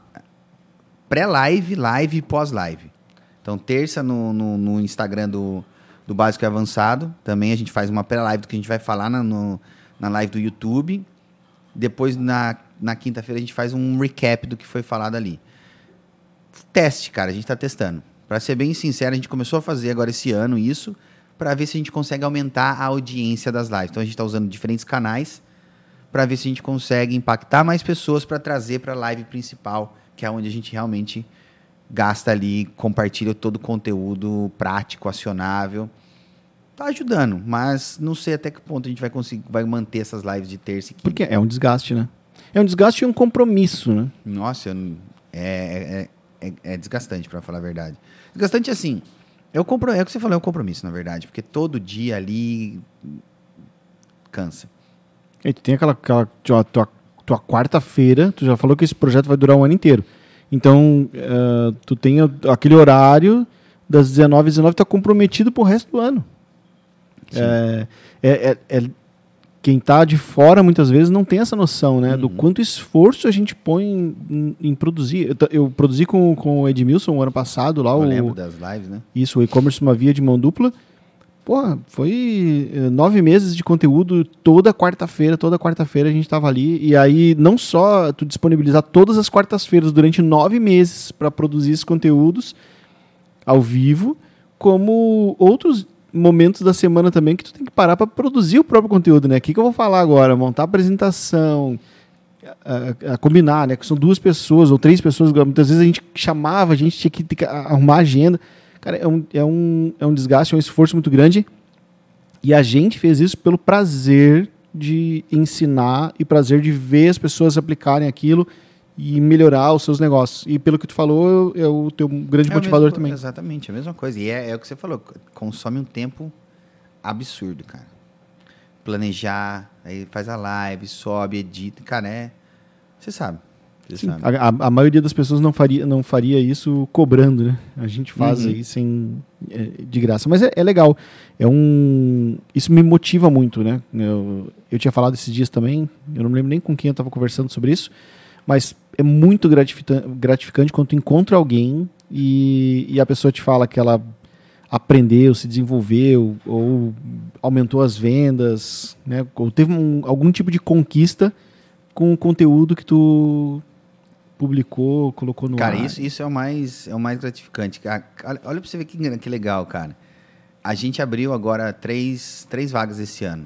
pré-live, live e pós-live. Então, terça no Instagram do Básico e Avançado. Também a gente faz uma pré-live do que a gente vai falar na live do YouTube. Depois, na quinta-feira, a gente faz um recap do que foi falado ali. Teste, cara. A gente está testando. Para ser bem sincero, a gente começou a fazer agora esse ano isso para ver se a gente consegue aumentar a audiência das lives. Então, a gente está usando diferentes canais para ver se a gente consegue impactar mais pessoas para trazer para a live principal, que é onde a gente realmente gasta ali, compartilha todo o conteúdo prático, acionável. Tá ajudando, mas não sei até que ponto a gente vai manter essas lives de terça e quinta. Porque é um desgaste, né? É um desgaste e um compromisso, né? Nossa, é desgastante, para falar a verdade. Desgastante assim, é o que você falou, é um compromisso, na verdade, porque todo dia ali cansa. E tu tem aquela tua quarta-feira, tu já falou que esse projeto vai durar um ano inteiro. Então, tu tem aquele horário das 19 às 19, tá comprometido pro resto do ano. Quem está de fora, muitas vezes, não tem essa noção, né? Do quanto esforço a gente põe em produzir. Eu produzi com o Edmilson o ano passado. Lá, eu lembro das lives, né? Isso, o e-commerce uma via de mão dupla. Pô, foi 9 meses de conteúdo, toda quarta-feira a gente estava ali. E aí, não só tu disponibilizar todas as quartas-feiras durante 9 meses para produzir esses conteúdos ao vivo, como outros momentos da semana também que tu tem que parar para produzir o próprio conteúdo, né? O que eu vou falar agora? Montar a apresentação, a combinar, né? Que são 2 pessoas ou 3 pessoas. Muitas vezes a gente chamava, a gente tinha que arrumar a agenda. Cara, é um desgaste, é um esforço muito grande. E a gente fez isso pelo prazer de ensinar e prazer de ver as pessoas aplicarem aquilo e melhorar os seus negócios. E pelo que tu falou, é o teu grande motivador também. Exatamente, a mesma coisa. E é o que você falou, consome um tempo absurdo, cara. Planejar, aí faz a live, sobe, edita. Cara, você sabe. Sim, a maioria das pessoas não faria isso cobrando, né? A gente faz aí de graça. Mas é legal. Isso me motiva muito, né? Eu tinha falado esses dias também, eu não me lembro nem com quem eu estava conversando sobre isso, mas é muito gratificante quando tu encontra alguém e a pessoa te fala que ela aprendeu, se desenvolveu, ou aumentou as vendas, né? Ou teve algum tipo de conquista com o conteúdo que tu publicou, colocou no ar. Cara, isso é o mais gratificante. Olha pra você ver que legal, cara. A gente abriu agora 3 vagas esse ano.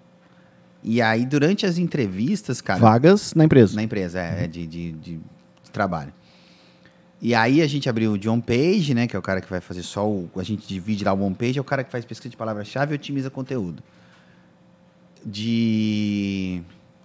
E aí, durante as entrevistas, cara... Vagas na empresa. Na empresa, de trabalho. E aí, a gente abriu o John Page, né? Que é o cara que vai fazer a gente divide lá o homepage, é o cara que faz pesquisa de palavra-chave e otimiza conteúdo. De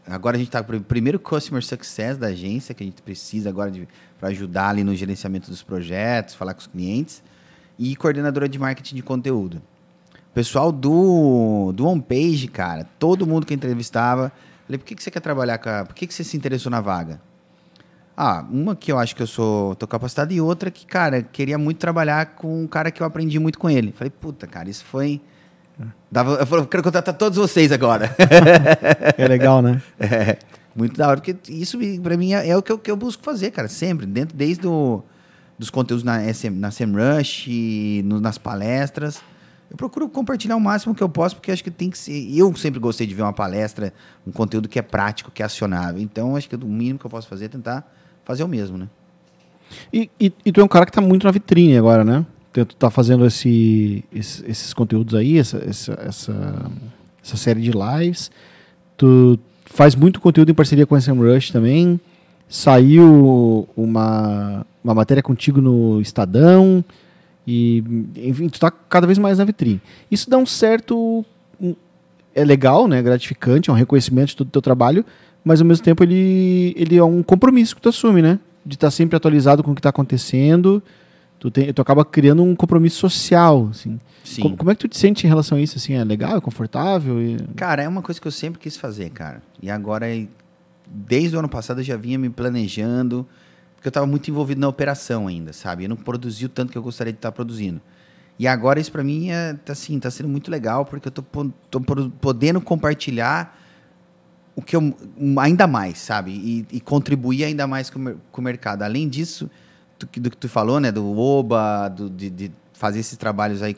Agora a gente está com o primeiro Customer Success da agência, que a gente precisa agora para ajudar ali no gerenciamento dos projetos, falar com os clientes. E coordenadora de marketing de conteúdo. O pessoal do homepage, cara, todo mundo que eu entrevistava, falei, por que você quer trabalhar por que você se interessou na vaga? Uma que eu acho que tô capacitado e outra que, cara, queria muito trabalhar com um cara que eu aprendi muito com ele. Falei, puta, cara, isso foi... Eu falei, quero contratar todos vocês agora. É legal, né? Muito da hora, porque isso pra mim é o que eu busco fazer, cara, sempre, desde dos conteúdos na SEMrush, nas palestras. Eu procuro compartilhar o máximo que eu posso, porque acho que tem que ser... Eu sempre gostei de ver uma palestra, um conteúdo que é prático, que é acionável. Então, acho que o mínimo que eu posso fazer é tentar fazer o mesmo, né? E tu é um cara que tá muito na vitrine agora, né? Tu tá fazendo esses conteúdos aí, essa série de lives. Tu faz muito conteúdo em parceria com a SEMrush também. Saiu uma matéria contigo no Estadão. E, enfim, tu tá cada vez mais na vitrine. Isso dá um certo... É legal, né? Gratificante, é um reconhecimento de todo o teu trabalho, mas ao mesmo tempo ele é um compromisso que tu assume, né? De estar sempre atualizado com o que está acontecendo. Tu acaba criando um compromisso social, assim. Sim. Como é que tu te sente em relação a isso? Assim, é legal, é confortável? Cara, é uma coisa que eu sempre quis fazer, cara. E agora, desde o ano passado, eu já vinha me planejando, porque eu estava muito envolvido na operação ainda, sabe? Eu não produzi o tanto que eu gostaria de estar produzindo. E agora isso para mim tá sendo muito legal, porque eu tô podendo compartilhar o que eu ainda mais, sabe? E contribuir ainda mais com o mercado. Além disso, do que tu falou, né? Do Oba, de fazer esses trabalhos aí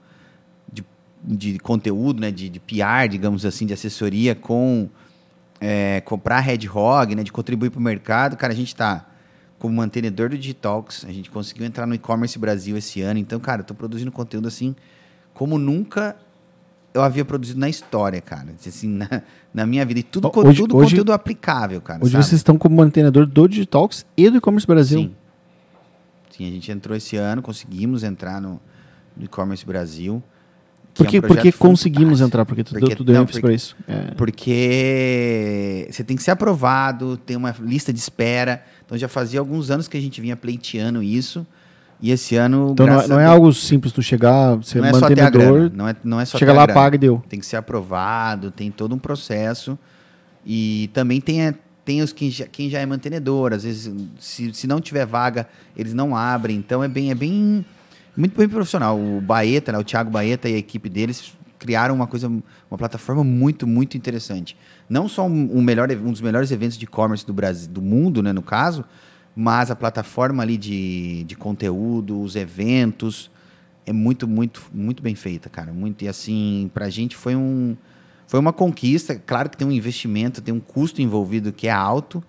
de conteúdo, né? De PR, digamos assim, de assessoria para a Red Hog, né? De contribuir para o mercado. Cara, a gente está como mantenedor do Digitalks, a gente conseguiu entrar no e-commerce Brasil esse ano. Então, cara, eu estou produzindo conteúdo assim como nunca eu havia produzido na história, cara. Assim, na minha vida. E tudo conteúdo aplicável, cara. Hoje sabe? Vocês estão como mantenedor do Digitalks e do e-commerce Brasil. Sim, a gente entrou esse ano, conseguimos entrar no e-commerce Brasil. Por que conseguimos entrar? Porque tu deu ênfase para isso. Porque você tem que ser aprovado, tem uma lista de espera. Então já fazia alguns anos que a gente vinha pleiteando isso. E esse ano... Então não é algo simples tu chegar, ser mantenedor, não é só chega lá, paga e deu. Tem que ser aprovado, tem todo um processo. E também tem os quem já é mantenedor. Às vezes, se não tiver vaga, eles não abrem. Então é bem muito bem profissional. O Baeta, né, o Thiago Baeta e a equipe deles criaram uma plataforma muito, muito interessante. Não só um dos melhores eventos de e-commerce do Brasil, do mundo, né, no caso, mas a plataforma ali de conteúdo, os eventos, é muito, muito, muito bem feita, cara. Muito, e assim, pra gente foi uma conquista. Claro que tem um investimento, tem um custo envolvido que é alto,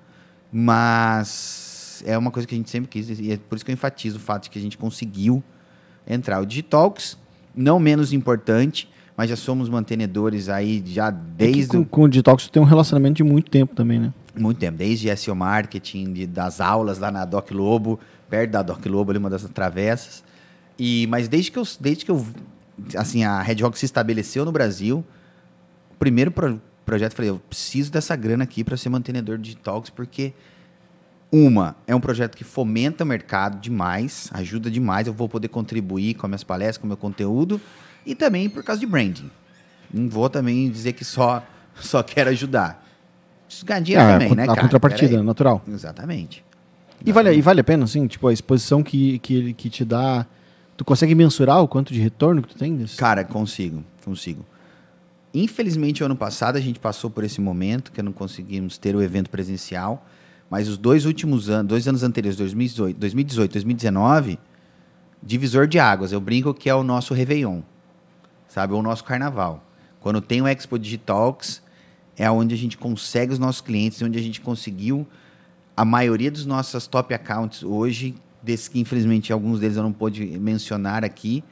mas é uma coisa que a gente sempre quis, e é por isso que eu enfatizo o fato de que a gente conseguiu entrar. O Digitalks, não menos importante, mas já somos mantenedores aí já desde... Com o Digitalks tu tem um relacionamento de muito tempo também, né? Muito tempo, desde SEO Marketing, das aulas lá na Doc Lobo, perto da Doc Lobo, ali uma das travessas. Mas desde que eu assim, a Red Hog se estabeleceu no Brasil, o primeiro projeto, eu falei, eu preciso dessa grana aqui para ser mantenedor de Digitalks, porque é um projeto que fomenta o mercado demais, ajuda demais, eu vou poder contribuir com as minhas palestras, com o meu conteúdo, e também por causa de branding. Não vou também dizer que só quero ajudar. Preciso ganhar dinheiro também, né, cara? A contrapartida, natural. Exatamente. E vale a pena, assim, tipo, a exposição que te dá... Tu consegue mensurar o quanto de retorno que tu tem disso? Cara, consigo. Infelizmente, o ano passado, a gente passou por esse momento, que não conseguimos ter o evento presencial, mas os 2 anos anteriores, 2018, 2019, divisor de águas. Eu brinco que é o nosso Réveillon, sabe? Ou o nosso Carnaval. Quando tem o Expo Digitalks, é onde a gente consegue os nossos clientes, onde a gente conseguiu a maioria dos nossos top accounts hoje, desses que infelizmente alguns deles eu não pude mencionar aqui,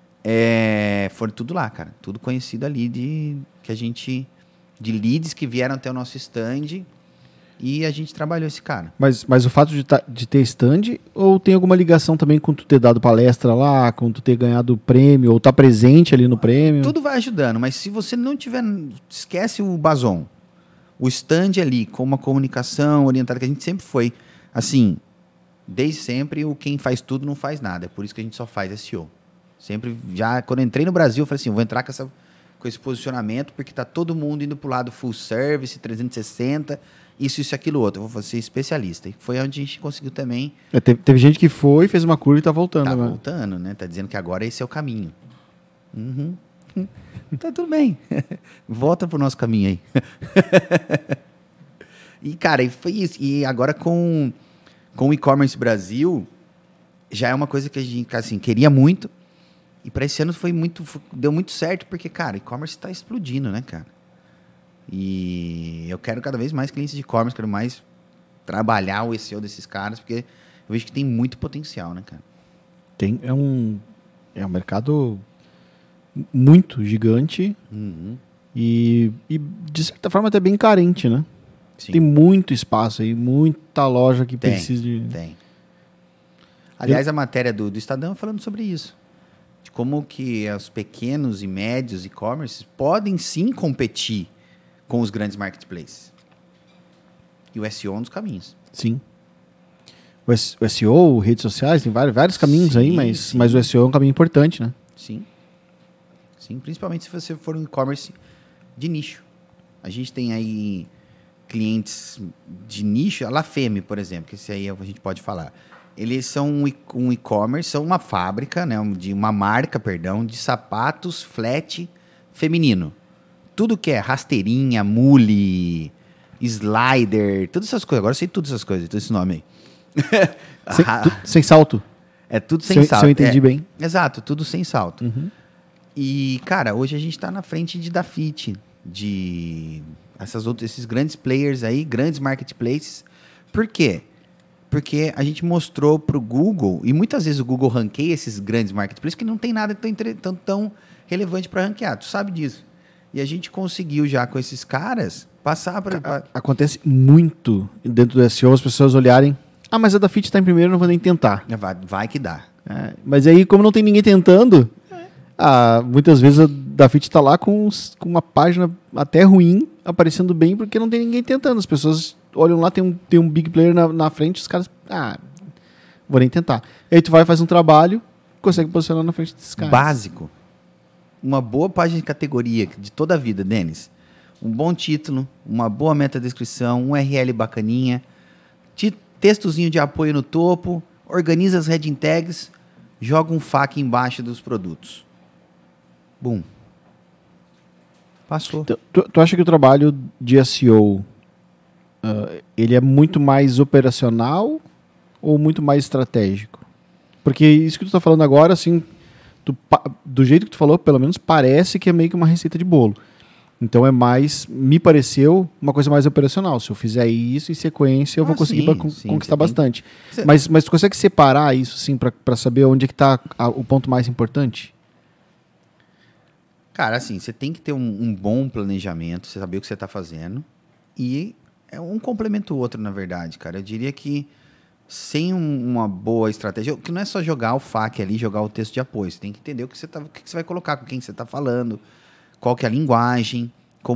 foram tudo lá, cara. Tudo conhecido ali de leads que vieram até o nosso stand e a gente trabalhou esse cara. Mas o fato de ter stand, ou tem alguma ligação também com tu ter dado palestra lá, com tu ter ganhado prêmio, ou estar presente ali no prêmio? Tudo vai ajudando, mas se você não tiver... Esquece o Bazon. o stand ali, com uma comunicação orientada, que a gente sempre foi, assim, desde sempre, o quem faz tudo não faz nada. É por isso que a gente só faz SEO. Sempre, já, quando eu entrei no Brasil, eu falei assim, vou entrar com esse posicionamento, porque tá todo mundo indo pro lado full service, 360, isso, aquilo, outro. Eu vou ser especialista. E foi onde a gente conseguiu também. Teve gente que foi, fez uma curva e tá voltando. Tá agora. voltando, né? Tá dizendo que agora esse é o caminho. Uhum. Tá tudo bem. Volta pro nosso caminho aí. E, cara, e foi isso. E agora com o e-commerce Brasil, já é uma coisa que a gente, assim, queria muito. E para esse ano deu muito certo, porque, cara, e-commerce está explodindo, né, cara? E eu quero cada vez mais clientes de e-commerce, quero mais trabalhar o SEO desses caras, porque eu vejo que tem muito potencial, né, cara? É um mercado muito gigante e, de certa forma, até bem carente, né? Sim. Tem muito espaço aí, muita loja que precisa de... Tem. Aliás, a matéria do Estadão falando sobre isso. De como que os pequenos e médios e-commerces podem sim competir com os grandes marketplaces. E o SEO é um dos caminhos. Sim. O SEO, redes sociais, tem vários caminhos aí, mas o SEO é um caminho importante, né? Sim. Sim, principalmente se você for um e-commerce de nicho. A gente tem aí clientes de nicho, a La Femme, por exemplo, que esse aí a gente pode falar. Eles são um e-commerce, são uma fábrica, né, uma marca, perdão, de sapatos flat feminino. Tudo que é rasteirinha, mule, slider, todas essas coisas. Agora eu sei todas essas coisas, todo esse nome aí. Sem salto. É tudo sem salto. Se eu entendi bem. Exato, tudo sem salto. E, cara, hoje a gente está na frente de Dafit, de esses grandes players aí, grandes marketplaces. Por quê? Porque a gente mostrou para o Google, e muitas vezes o Google ranqueia esses grandes marketplaces que não tem nada tão relevante para ranquear, tu sabe disso. E a gente conseguiu já com esses caras passar para... Acontece muito dentro do SEO, as pessoas olharem, mas a Dafit está em primeiro, não vou nem tentar. Vai que dá. Mas aí, como não tem ninguém tentando, muitas vezes a Dafit está lá com uma página até ruim, aparecendo bem, porque não tem ninguém tentando. As pessoas olham lá, tem um big player na frente, os caras, vou nem tentar. E aí tu vai, faz um trabalho, consegue posicionar na frente desses caras. Básico. Uma boa página de categoria de toda a vida, Denis. Um bom título, uma boa metadescrição, um URL bacaninha, textozinho de apoio no topo, organiza as heading tags, joga um FAQ embaixo dos produtos. Bum. Passou. Então, tu acha que o trabalho de SEO ele é muito mais operacional ou muito mais estratégico? Porque isso que tu tá falando agora, assim, do jeito que tu falou, pelo menos parece que é meio que uma receita de bolo. Então me pareceu uma coisa mais operacional. Se eu fizer isso em sequência, eu vou conseguir conquistar bastante. Mas tu consegue separar isso, assim, para saber onde é que tá o ponto mais importante? Cara, assim, você tem que ter um bom planejamento, você saber o que você está fazendo. E um complementa o outro, na verdade, cara. Eu diria que sem uma boa estratégia, que não é só jogar o FAQ ali, jogar o texto de apoio. Você tem que entender o que você vai colocar, com quem você está falando, qual que é a linguagem,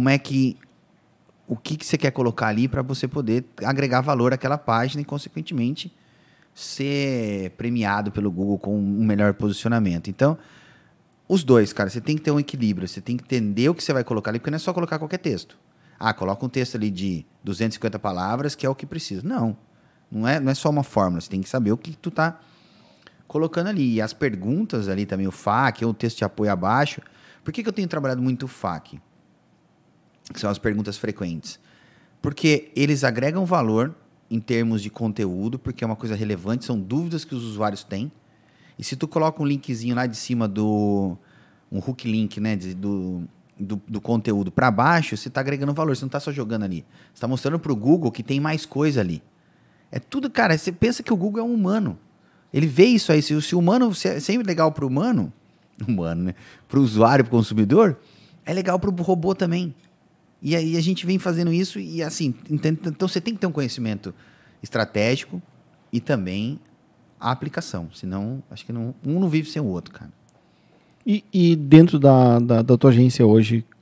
o que você quer colocar ali para você poder agregar valor àquela página e, consequentemente, ser premiado pelo Google com um melhor posicionamento. Então, os dois, cara, você tem que ter um equilíbrio, você tem que entender o que você vai colocar ali, porque não é só colocar qualquer texto. Coloca um texto ali de 250 palavras, que é o que precisa. Não é só uma fórmula, você tem que saber o que tu tá colocando ali. E as perguntas ali também, o FAQ, o texto de apoio abaixo. Por que eu tenho trabalhado muito o FAQ? Que são as perguntas frequentes. Porque eles agregam valor em termos de conteúdo, porque é uma coisa relevante, são dúvidas que os usuários têm. E se tu coloca um linkzinho lá de cima um hook link, né, do conteúdo para baixo, você está agregando valor, você não está só jogando ali. Você está mostrando para o Google que tem mais coisa ali. É tudo, cara, você pensa que o Google é um humano. Ele vê isso aí, se o humano, se é sempre legal para o humano, né, para o usuário, para o consumidor, é legal para o robô também. E aí a gente vem fazendo isso e assim, então você tem que ter um conhecimento estratégico e também a aplicação, senão acho que um não vive sem o outro, cara. E dentro da tua agência hoje,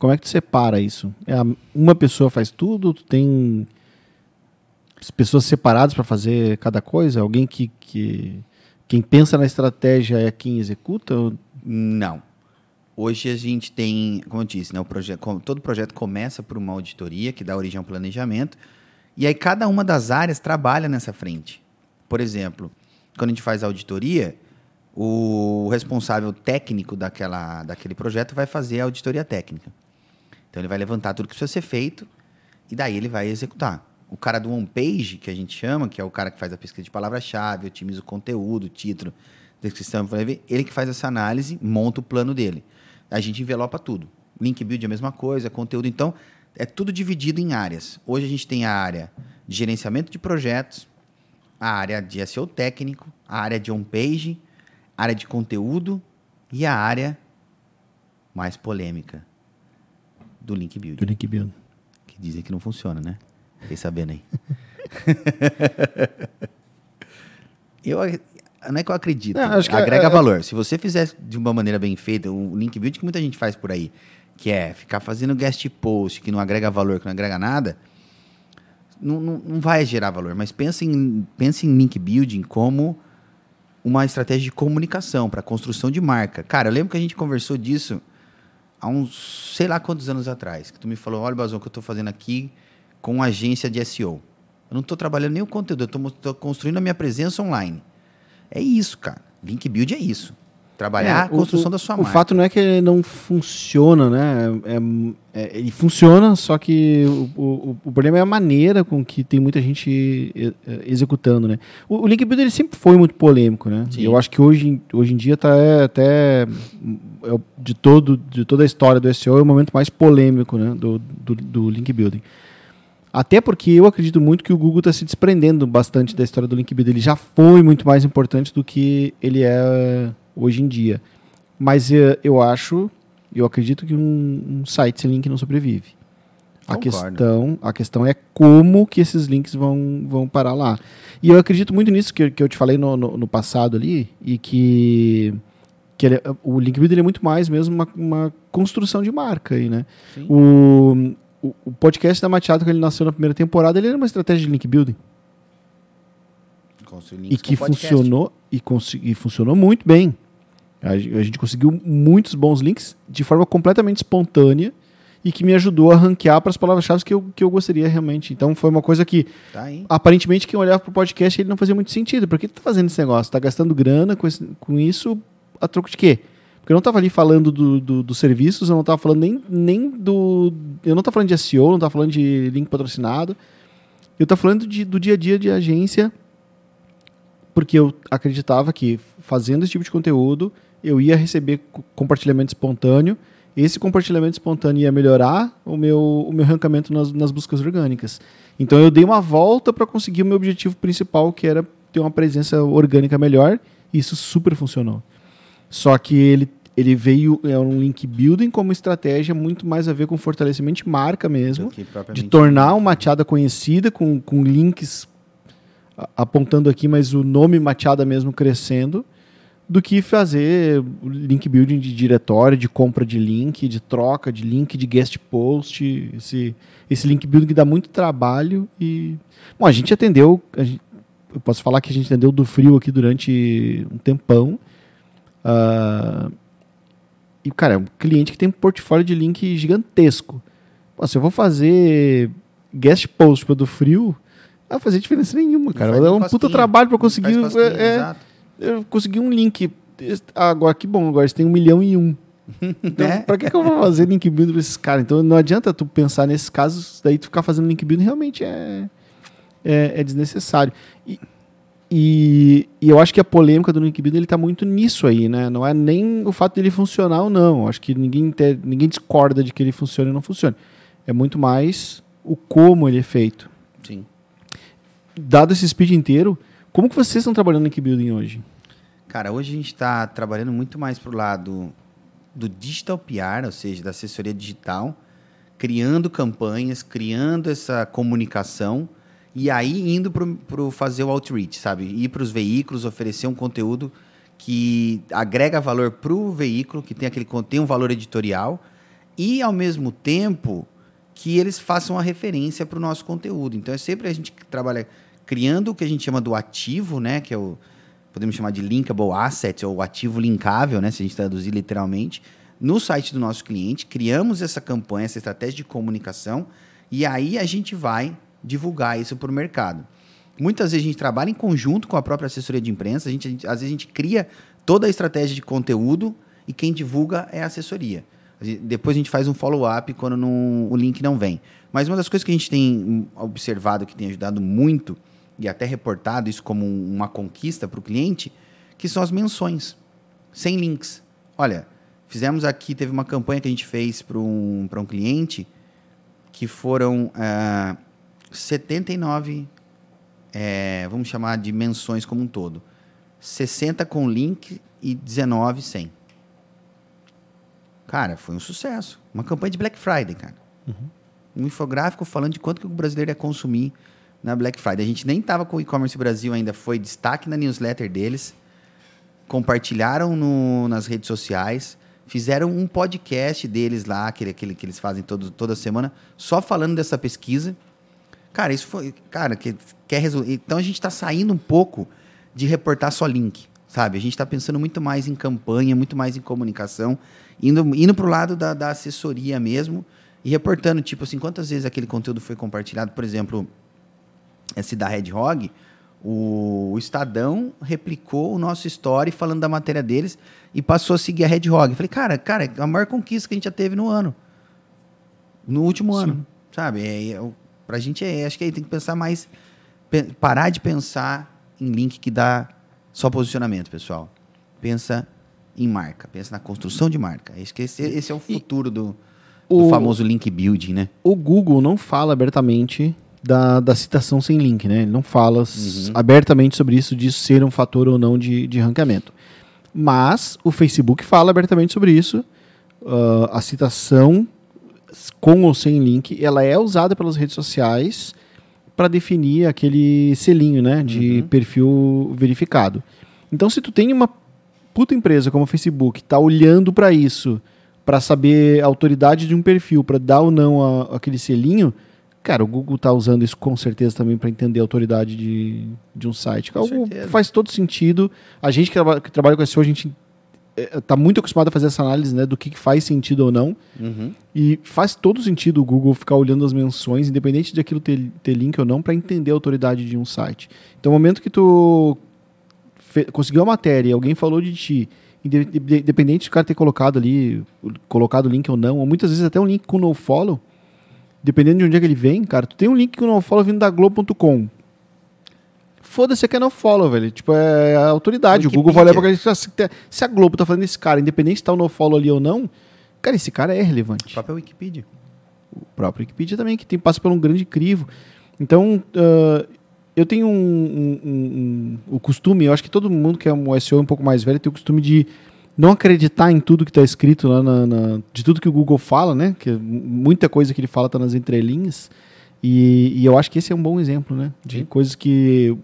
como é que tu separa isso? Uma pessoa faz tudo? Tu tem pessoas separadas para fazer cada coisa? Alguém que quem pensa na estratégia é quem executa? Não. Hoje a gente tem, como eu disse, né, todo projeto começa por uma auditoria que dá origem ao planejamento, e aí cada uma das áreas trabalha nessa frente. Por exemplo, quando a gente faz a auditoria, o responsável técnico daquele projeto vai fazer a auditoria técnica. Então ele vai levantar tudo que precisa ser feito e daí ele vai executar. O cara do on-page, que a gente chama, que é o cara que faz a pesquisa de palavra-chave, otimiza o conteúdo, o título, descrição, ele que faz essa análise, monta o plano dele. A gente envelopa tudo. Link build é a mesma coisa, conteúdo. Então, é tudo dividido em áreas. Hoje a gente tem a área de gerenciamento de projetos, a área de SEO técnico, a área de on-page, a área de conteúdo e a área mais polêmica do link build. Do link build. Que dizem que não funciona, né? Fiquei sabendo aí. Não é que eu acredito. Acho que agrega valor. Se você fizer de uma maneira bem feita, o link build que muita gente faz por aí, que é ficar fazendo guest post, que não agrega valor, que não agrega nada, não vai gerar valor. Mas pense em link building como uma estratégia de comunicação para construção de marca. Cara, eu lembro que a gente conversou disso há uns, sei lá quantos anos atrás, que tu me falou, olha, Bazão, o que eu estou fazendo aqui com uma agência de SEO. Eu não estou trabalhando nem o conteúdo, eu estou construindo a minha presença online. É isso, cara. Link build é isso. Trabalhar a construção da sua marca. O fato não é que ele não funciona, né? Ele funciona, só que o problema é a maneira com que tem muita gente executando, né? O link build ele sempre foi muito polêmico, né? Sim. Eu acho que hoje em dia tá até de toda a história do SEO é o momento mais polêmico, né? do link building. Até porque eu acredito muito que o Google está se desprendendo bastante da história do link building. Ele já foi muito mais importante do que ele é hoje em dia. Mas eu acredito que um site sem link não sobrevive. A questão é como que esses links vão parar lá. E eu acredito muito nisso que eu te falei no passado ali, e que o link building é muito mais mesmo uma construção de marca aí, né? Sim. O podcast da Machado, quando ele nasceu na primeira temporada, ele era uma estratégia de link building. E que funcionou e funcionou muito bem. A gente conseguiu muitos bons links de forma completamente espontânea e que me ajudou a ranquear para as palavras-chave que eu gostaria realmente. Então foi uma coisa que, aparentemente, quem olhava para o podcast ele não fazia muito sentido. Por que tu tá fazendo esse negócio? Tá gastando grana com isso a troco de quê? Porque eu não estava ali falando dos serviços, eu não estava falando nem do... Eu não estava falando de SEO, não estava falando de link patrocinado. Eu estava falando do dia a dia de agência, porque eu acreditava que fazendo esse tipo de conteúdo, eu ia receber compartilhamento espontâneo. Esse compartilhamento espontâneo ia melhorar o meu rancamento nas buscas orgânicas. Então eu dei uma volta para conseguir o meu objetivo principal, que era ter uma presença orgânica melhor, e isso super funcionou. Só que ele veio um link building como estratégia muito mais a ver com fortalecimento de marca mesmo, de tornar uma Machada conhecida com links apontando aqui, mas o nome Machada mesmo crescendo, do que fazer link building de diretório, de compra de link, de troca de link, de guest post, esse link building que dá muito trabalho. E bom, a gente atendeu, eu posso falar que a gente atendeu do Frio aqui durante um tempão. E, cara, é um cliente que tem um portfólio de link gigantesco. Pô, se eu vou fazer guest post para do Frio, não vai fazer diferença nenhuma, cara. Vai dar um puta trabalho para conseguir. Eu consegui um link. Agora, que bom, agora você tem 1.000.001. Então, pra que eu vou fazer link building para esses caras? Então, não adianta tu pensar nesses casos, daí tu ficar fazendo link building realmente é desnecessário. E eu acho que a polêmica do link building ele tá muito nisso aí, né? Não é nem o fato dele funcionar ou não. Acho que ninguém discorda de que ele funciona ou não funciona. É muito mais o como ele é feito. Sim. Dado esse speed inteiro, como que vocês estão trabalhando no link building hoje? Cara, hoje a gente está trabalhando muito mais pro lado do digital PR, ou seja, da assessoria digital, criando campanhas, criando essa comunicação. E aí indo para fazer o outreach, sabe? Ir para os veículos, oferecer um conteúdo que agrega valor para o veículo, que tem um valor editorial e, ao mesmo tempo, que eles façam a referência para o nosso conteúdo. Então, é sempre a gente trabalha criando o que a gente chama do ativo, né? Que é o, podemos chamar de linkable asset, ou ativo linkável, né? Se a gente traduzir literalmente, no site do nosso cliente, criamos essa campanha, essa estratégia de comunicação, e aí a gente vai divulgar isso para o mercado. Muitas vezes a gente trabalha em conjunto com a própria assessoria de imprensa, às vezes a gente cria toda a estratégia de conteúdo e quem divulga é a assessoria. Depois a gente faz um follow-up quando o link não vem. Mas uma das coisas que a gente tem observado, que tem ajudado muito, e até reportado isso como uma conquista para o cliente, que são as menções, sem links. Olha, fizemos aqui, teve uma campanha que a gente fez para um cliente, que foram 79, vamos chamar de menções como um todo. 60 com link e 19 sem. Cara, foi um sucesso. Uma campanha de Black Friday, cara. Um infográfico falando de quanto que o brasileiro ia consumir na Black Friday. A gente nem estava com o e-commerce Brasil ainda, foi destaque na newsletter deles. Compartilharam nas redes sociais. Fizeram um podcast deles lá, aquele que eles fazem toda semana, só falando dessa pesquisa. Cara, isso foi... Cara, quer resolver... Então, a gente está saindo um pouco de reportar só link, sabe? A gente está pensando muito mais em campanha, muito mais em comunicação, indo para o lado da assessoria mesmo e reportando, tipo assim, quantas vezes aquele conteúdo foi compartilhado. Por exemplo, esse da Red Hog, o Estadão replicou o nosso story falando da matéria deles e passou a seguir a Red Hog. Eu falei, cara, a maior conquista que a gente já teve no último ano, sabe? Pra gente acho que aí tem que pensar mais, parar de pensar em link que dá só posicionamento, pessoal. Pensa em marca, pensa na construção de marca. Acho que esse é o futuro do famoso link building, né? O Google não fala abertamente da citação sem link, né? Ele não fala abertamente sobre isso, de ser um fator ou não de ranqueamento. Mas o Facebook fala abertamente sobre isso. A citação com ou sem link, ela é usada pelas redes sociais para definir aquele selinho, né, de perfil verificado. Então, se tu tem uma puta empresa como o Facebook, tá olhando para isso, para saber a autoridade de um perfil, para dar ou não aquele selinho, cara, o Google tá usando isso com certeza também para entender a autoridade de um site. Algo faz todo sentido. A gente que trabalha com SEO, a gente tá muito acostumado a fazer essa análise, né, do que faz sentido ou não. E faz todo sentido o Google ficar olhando as menções, independente de aquilo ter link ou não, para entender a autoridade de um site. Então, no momento que tu conseguiu a matéria e alguém falou de ti, independente de o cara ter colocado o link ou não, ou muitas vezes até um link com nofollow, dependendo de onde é que ele vem, cara, tu tem um link com nofollow vindo da Globo.com. Foda-se que é nofollow, velho. Tipo, é a autoridade. Wikipedia. O Google vai olhar pra cá, se a Globo tá falando desse cara, independente se tá o nofollow ali ou não, cara, esse cara é relevante. O próprio Wikipedia. O próprio Wikipedia também, que passa por um grande crivo. Então, eu tenho o costume, eu acho que todo mundo que é um SEO um pouco mais velho tem o costume de não acreditar em tudo que está escrito lá de tudo que o Google fala, né? Que muita coisa que ele fala está nas entrelinhas. E eu acho que esse é um bom exemplo, né? De coisas que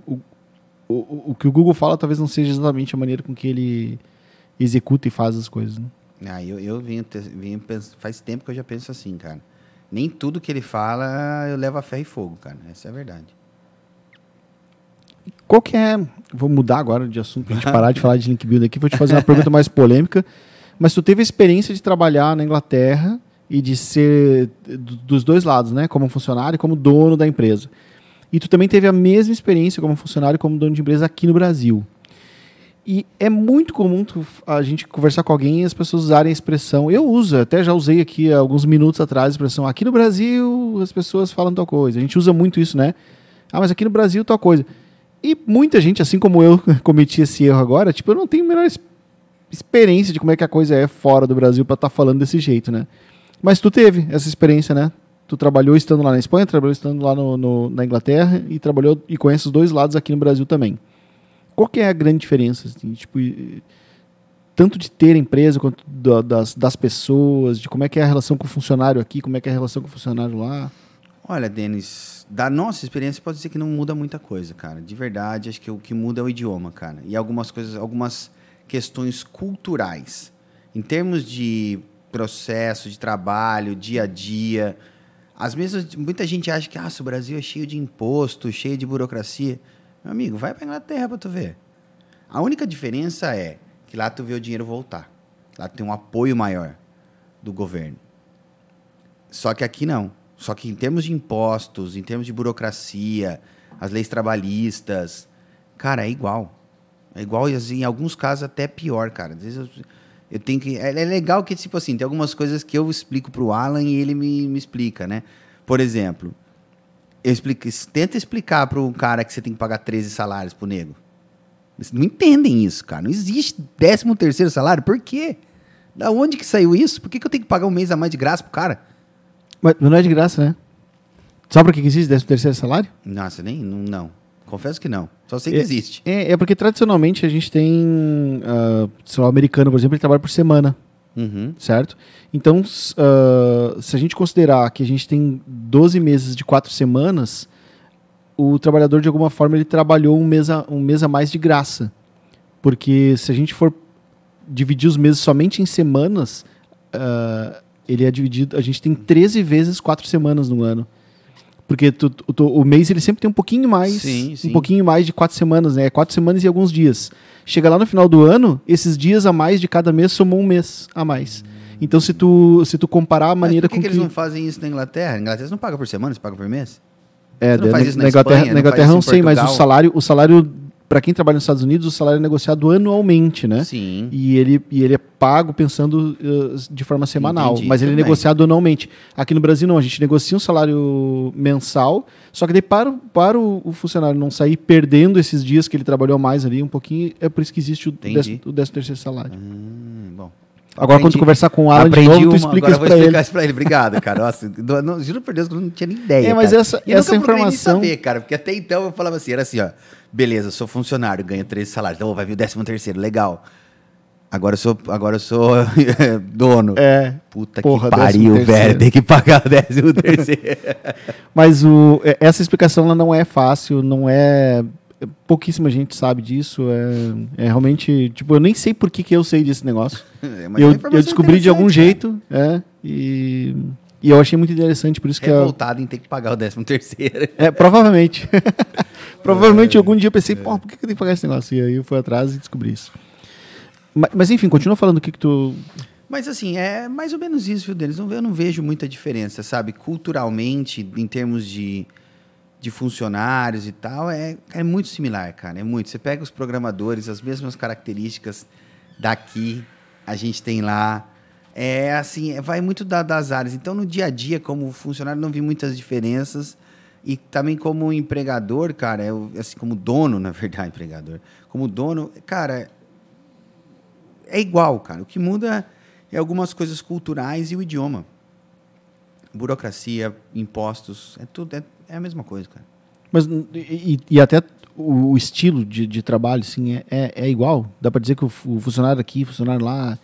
o que o Google fala talvez não seja exatamente a maneira com que ele executa e faz as coisas, né? Eu faz tempo que eu já penso assim, cara. Nem tudo que ele fala eu levo a ferro e fogo, cara. Essa é a verdade. Qual que é... Vou mudar agora de assunto, pra gente parar de falar de link building aqui. Vou te fazer uma pergunta mais polêmica. Mas tu teve a experiência de trabalhar na Inglaterra e de ser dos dois lados, né? Como funcionário e como dono da empresa. E tu também teve a mesma experiência como funcionário e como dono de empresa aqui no Brasil. E é muito comum a gente conversar com alguém e as pessoas usarem a expressão... Eu uso, até já usei aqui há alguns minutos atrás a expressão... Aqui no Brasil as pessoas falam tal coisa. A gente usa muito isso, né? Ah, mas aqui no Brasil tal coisa. E muita gente, assim como eu cometi esse erro agora, tipo, eu não tenho a menor experiência de como é que a coisa é fora do Brasil para estar falando desse jeito, né? Mas tu teve essa experiência, né? Tu trabalhou estando lá na Espanha, trabalhou estando lá na Inglaterra e trabalhou e conhece os dois lados aqui no Brasil também. Qual que é a grande diferença? Assim, tipo, tanto de ter empresa quanto das pessoas, de como é que é a relação com o funcionário aqui, como é que é a relação com o funcionário lá? Olha, Denis, da nossa experiência pode dizer que não muda muita coisa, cara. De verdade, acho que o que muda é o idioma, cara. E algumas questões culturais. Em termos de processo de trabalho, dia a dia. Muita gente acha que o Brasil é cheio de imposto, cheio de burocracia. Meu amigo, vai para a Inglaterra para tu ver. A única diferença é que lá tu vê o dinheiro voltar. Lá tem um apoio maior do governo. Só que aqui não. Só que em termos de impostos, em termos de burocracia, as leis trabalhistas, cara, é igual. É igual e assim, em alguns casos até pior, cara. Às vezes eu tenho que... É legal que, tipo assim, tem algumas coisas que eu explico pro Alan e ele me explica, né? Por exemplo, tenta explicar pro cara que você tem que pagar 13 salários pro nego. Eles não entendem isso, cara. Não existe 13º salário. Por quê? Da onde que saiu isso? Por que eu tenho que pagar um mês a mais de graça pro cara? Mas não é de graça, né? Sabe por que existe 13º salário? Nossa, não. Confesso que não. Só sei que existe. É porque tradicionalmente a gente tem... o americano, por exemplo, ele trabalha por semana. Uhum. Certo? Então, se a gente considerar que a gente tem 12 meses de 4 semanas, o trabalhador, de alguma forma, ele trabalhou um mês a mais de graça. Porque se a gente for dividir os meses somente em semanas, ele é dividido... A gente tem 13 vezes 4 semanas no ano. Porque o mês ele sempre tem um pouquinho mais, sim. um pouquinho mais de 4 semanas, né? 4 semanas e alguns dias. Chega lá no final do ano, esses dias a mais de cada mês somam um mês a mais. Então, se tu comparar a maneira com que eles não fazem isso na Inglaterra? Na Inglaterra eles não pagam por semana, eles pagam por mês? Não faz isso na Inglaterra não sei, mas o salário para quem trabalha nos Estados Unidos, o salário é negociado anualmente, né? Sim. E ele é pago pensando de forma semanal. Entendi, mas ele é negociado anualmente. Aqui no Brasil, não. A gente negocia um salário mensal, só que daí para o funcionário não sair perdendo esses dias que ele trabalhou mais ali um pouquinho, é por isso que existe o 13º salário. Bom. Agora, quando tu conversar com o Alan de novo, tu explica isso pra ele. Isso pra ele. Obrigado, cara. Nossa, juro por Deus que eu não tinha nem ideia. Mas cara. essa informação... saber, cara, porque até então eu falava assim, era assim, ó, beleza, sou funcionário, ganho 13 salários, então vai vir o 13º, legal. Agora eu sou dono. Puta que pariu, velho, tem que pagar o 13º. Mas essa explicação ela não é fácil, não é... Pouquíssima gente sabe disso. É realmente... Tipo, eu nem sei por que eu sei desse negócio. Eu descobri de algum jeito. E eu achei muito interessante, por isso que... Revoltado em ter que pagar o 13º. Provavelmente. Provavelmente algum dia eu pensei, por que eu tenho que pagar esse negócio? E aí eu fui atrás e descobri isso. Mas enfim, continua falando o que tu... Mas assim, é mais ou menos isso, viu, Denis? Eu não vejo muita diferença, sabe? Culturalmente, em termos de funcionários e tal, é muito similar, cara. É muito. Você pega os programadores, as mesmas características daqui, a gente tem lá. Vai muito das áreas. Então, no dia a dia, como funcionário, não vi muitas diferenças. E também como empregador, cara, assim, como dono, na verdade, empregador. Como dono, cara, é igual, cara. O que muda é algumas coisas culturais e o idioma. Burocracia, impostos, é a mesma coisa, cara. Mas e até o estilo de trabalho, assim, é igual? Dá para dizer que o funcionário aqui, o funcionário lá,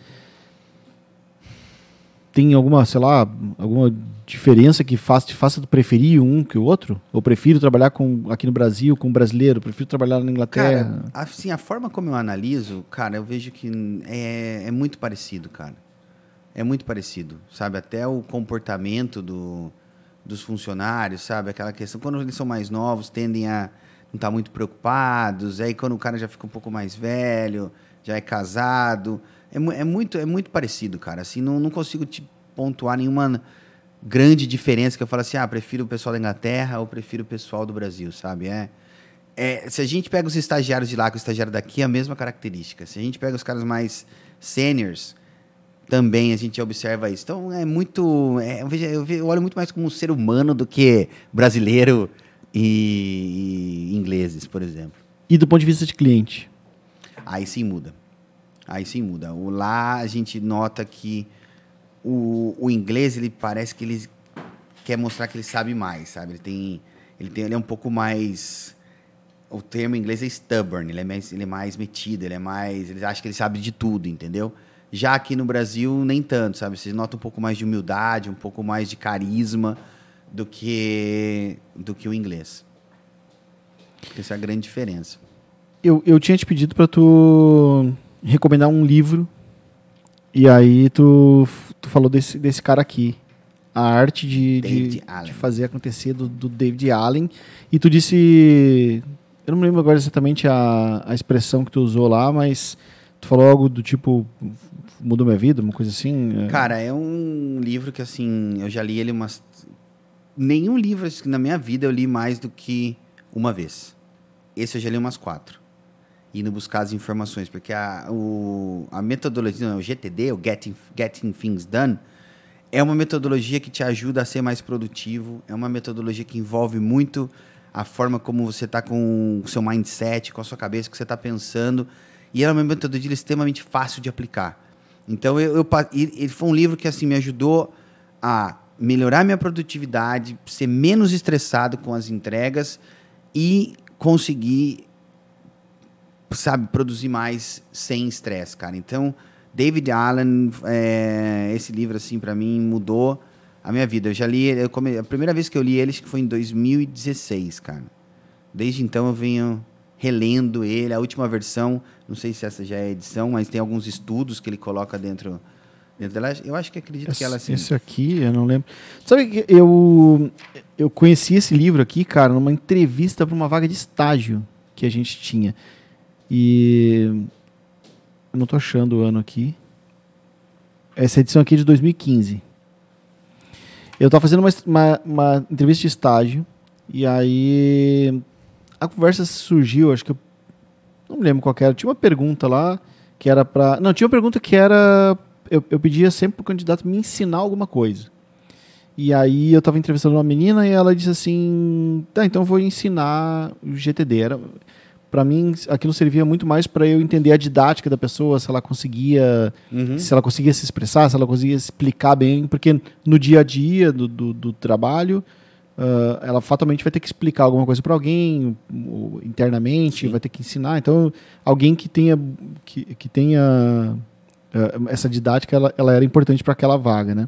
tem alguma, sei lá, alguma diferença que te faça preferir um que o outro? Ou prefiro trabalhar aqui no Brasil com um brasileiro? Prefiro trabalhar na Inglaterra? Cara, assim, a forma como eu analiso, cara, eu vejo que é muito parecido, cara. É muito parecido, sabe? Até o comportamento dos funcionários, sabe? Aquela questão, quando eles são mais novos, tendem a não estar muito preocupados. Aí, quando o cara já fica um pouco mais velho, já é casado, é muito parecido, cara. Assim, não consigo te pontuar nenhuma grande diferença que eu falo assim, prefiro o pessoal da Inglaterra ou prefiro o pessoal do Brasil, sabe? Se a gente pega os estagiários de lá com o estagiário daqui, é a mesma característica. Se a gente pega os caras mais seniors, também a gente observa isso. Então, é muito... eu olho muito mais como um ser humano do que brasileiro e ingleses, por exemplo. E do ponto de vista de cliente? Aí sim muda. Lá a gente nota que o inglês, ele parece que ele quer mostrar que ele sabe mais, sabe? Ele é um pouco mais... O termo em inglês é stubborn, ele é mais metido, ele acha que ele sabe de tudo, entendeu? Já aqui no Brasil, nem tanto, sabe? Você nota um pouco mais de humildade, um pouco mais de carisma do que o inglês. Essa é a grande diferença. Eu tinha te pedido para tu recomendar um livro E aí tu falou desse cara aqui. A arte David de Allen. fazer acontecer do David Allen. E tu disse... Eu não me lembro agora exatamente a expressão que tu usou lá, mas tu falou algo do tipo... Mudou minha vida, uma coisa assim? Cara, é um livro que, assim, eu já li ele umas... Nenhum livro assim, na minha vida eu li mais do que uma vez. Esse eu já li umas 4. Indo buscar as informações, porque a metodologia, o GTD, o Getting Things Done, é uma metodologia que te ajuda a ser mais produtivo, é uma metodologia que envolve muito a forma como você está com o seu mindset, com a sua cabeça, o que você está pensando, e é uma metodologia extremamente fácil de aplicar. Então, ele foi um livro que assim, me ajudou a melhorar minha produtividade, ser menos estressado com as entregas e conseguir, sabe, produzir mais sem estresse, cara. Então, David Allen, esse livro, assim, para mim, mudou a minha vida. Eu já li, a primeira vez que eu li ele, acho que foi em 2016, cara. Desde então, eu venho relendo ele, a última versão, não sei se essa já é a edição, mas tem alguns estudos que ele coloca dentro dela. Eu acho que acredito que ela... Assim, esse aqui, eu não lembro. Sabe que eu conheci esse livro aqui, cara, numa entrevista para uma vaga de estágio que a gente tinha. E... eu não estou achando o ano aqui. Essa edição aqui é de 2015. Eu estava fazendo uma entrevista de estágio e aí a conversa surgiu, acho que eu não me lembro qual que era. Tinha uma pergunta lá que era para... Não, tinha uma pergunta que era... Eu pedia sempre para o candidato me ensinar alguma coisa. E aí eu estava entrevistando uma menina e ela disse assim, tá, então eu vou ensinar o GTD. Para mim, aquilo servia muito mais para eu entender a didática da pessoa, se ela conseguia se expressar, se ela conseguia explicar bem, porque no dia a dia do trabalho, ela fatalmente vai ter que explicar alguma coisa para alguém, internamente, vai ter que ensinar. Então, alguém que tenha essa didática, ela era importante para aquela vaga, né?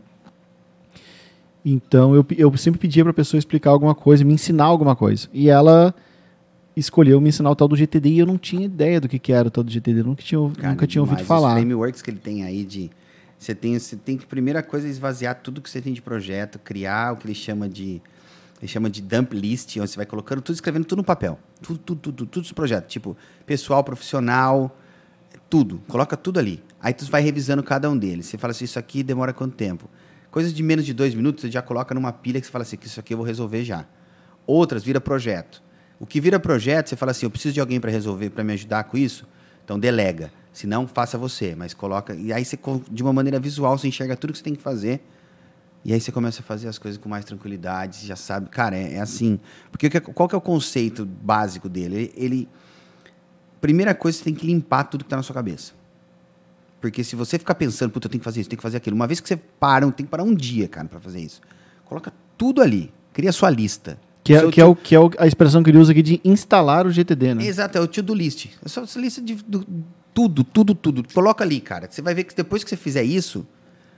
Então, eu sempre pedia para a pessoa explicar alguma coisa, me ensinar alguma coisa. E ela escolheu me ensinar o tal do GTD e eu não tinha ideia do que era o tal do GTD, nunca tinha ouvido falar. Os frameworks que ele tem aí de... Você tem que, primeira coisa, esvaziar tudo que você tem de projeto, criar o que ele chama de dump list, onde você vai colocando tudo, escrevendo tudo no papel. Tudo os projetos. Tipo, pessoal, profissional, tudo. Coloca tudo ali. Aí tu vai revisando cada um deles. Você fala assim, isso aqui demora quanto tempo? Coisas de menos de 2 minutos, você já coloca numa pilha que você fala assim, que isso aqui eu vou resolver já. Outras vira projeto. O que vira projeto, você fala assim, eu preciso de alguém para resolver, para me ajudar com isso, então delega. Se não, faça você, mas coloca... E aí, você, de uma maneira visual, você enxerga tudo que você tem que fazer, e aí você começa a fazer as coisas com mais tranquilidade, você já sabe... Cara, é assim... Porque qual que é o conceito básico dele? Primeira coisa, você tem que limpar tudo que está na sua cabeça. Porque se você ficar pensando, puta, eu tenho que fazer isso, tenho que fazer aquilo, uma vez que você tem que parar um dia, cara, para fazer isso. Coloca tudo ali, cria a sua lista. Que é a expressão que ele usa aqui de instalar o GTD, né? Exato, é o to-do list. É só essa lista de tudo. Coloca ali, cara. Você vai ver que depois que você fizer isso,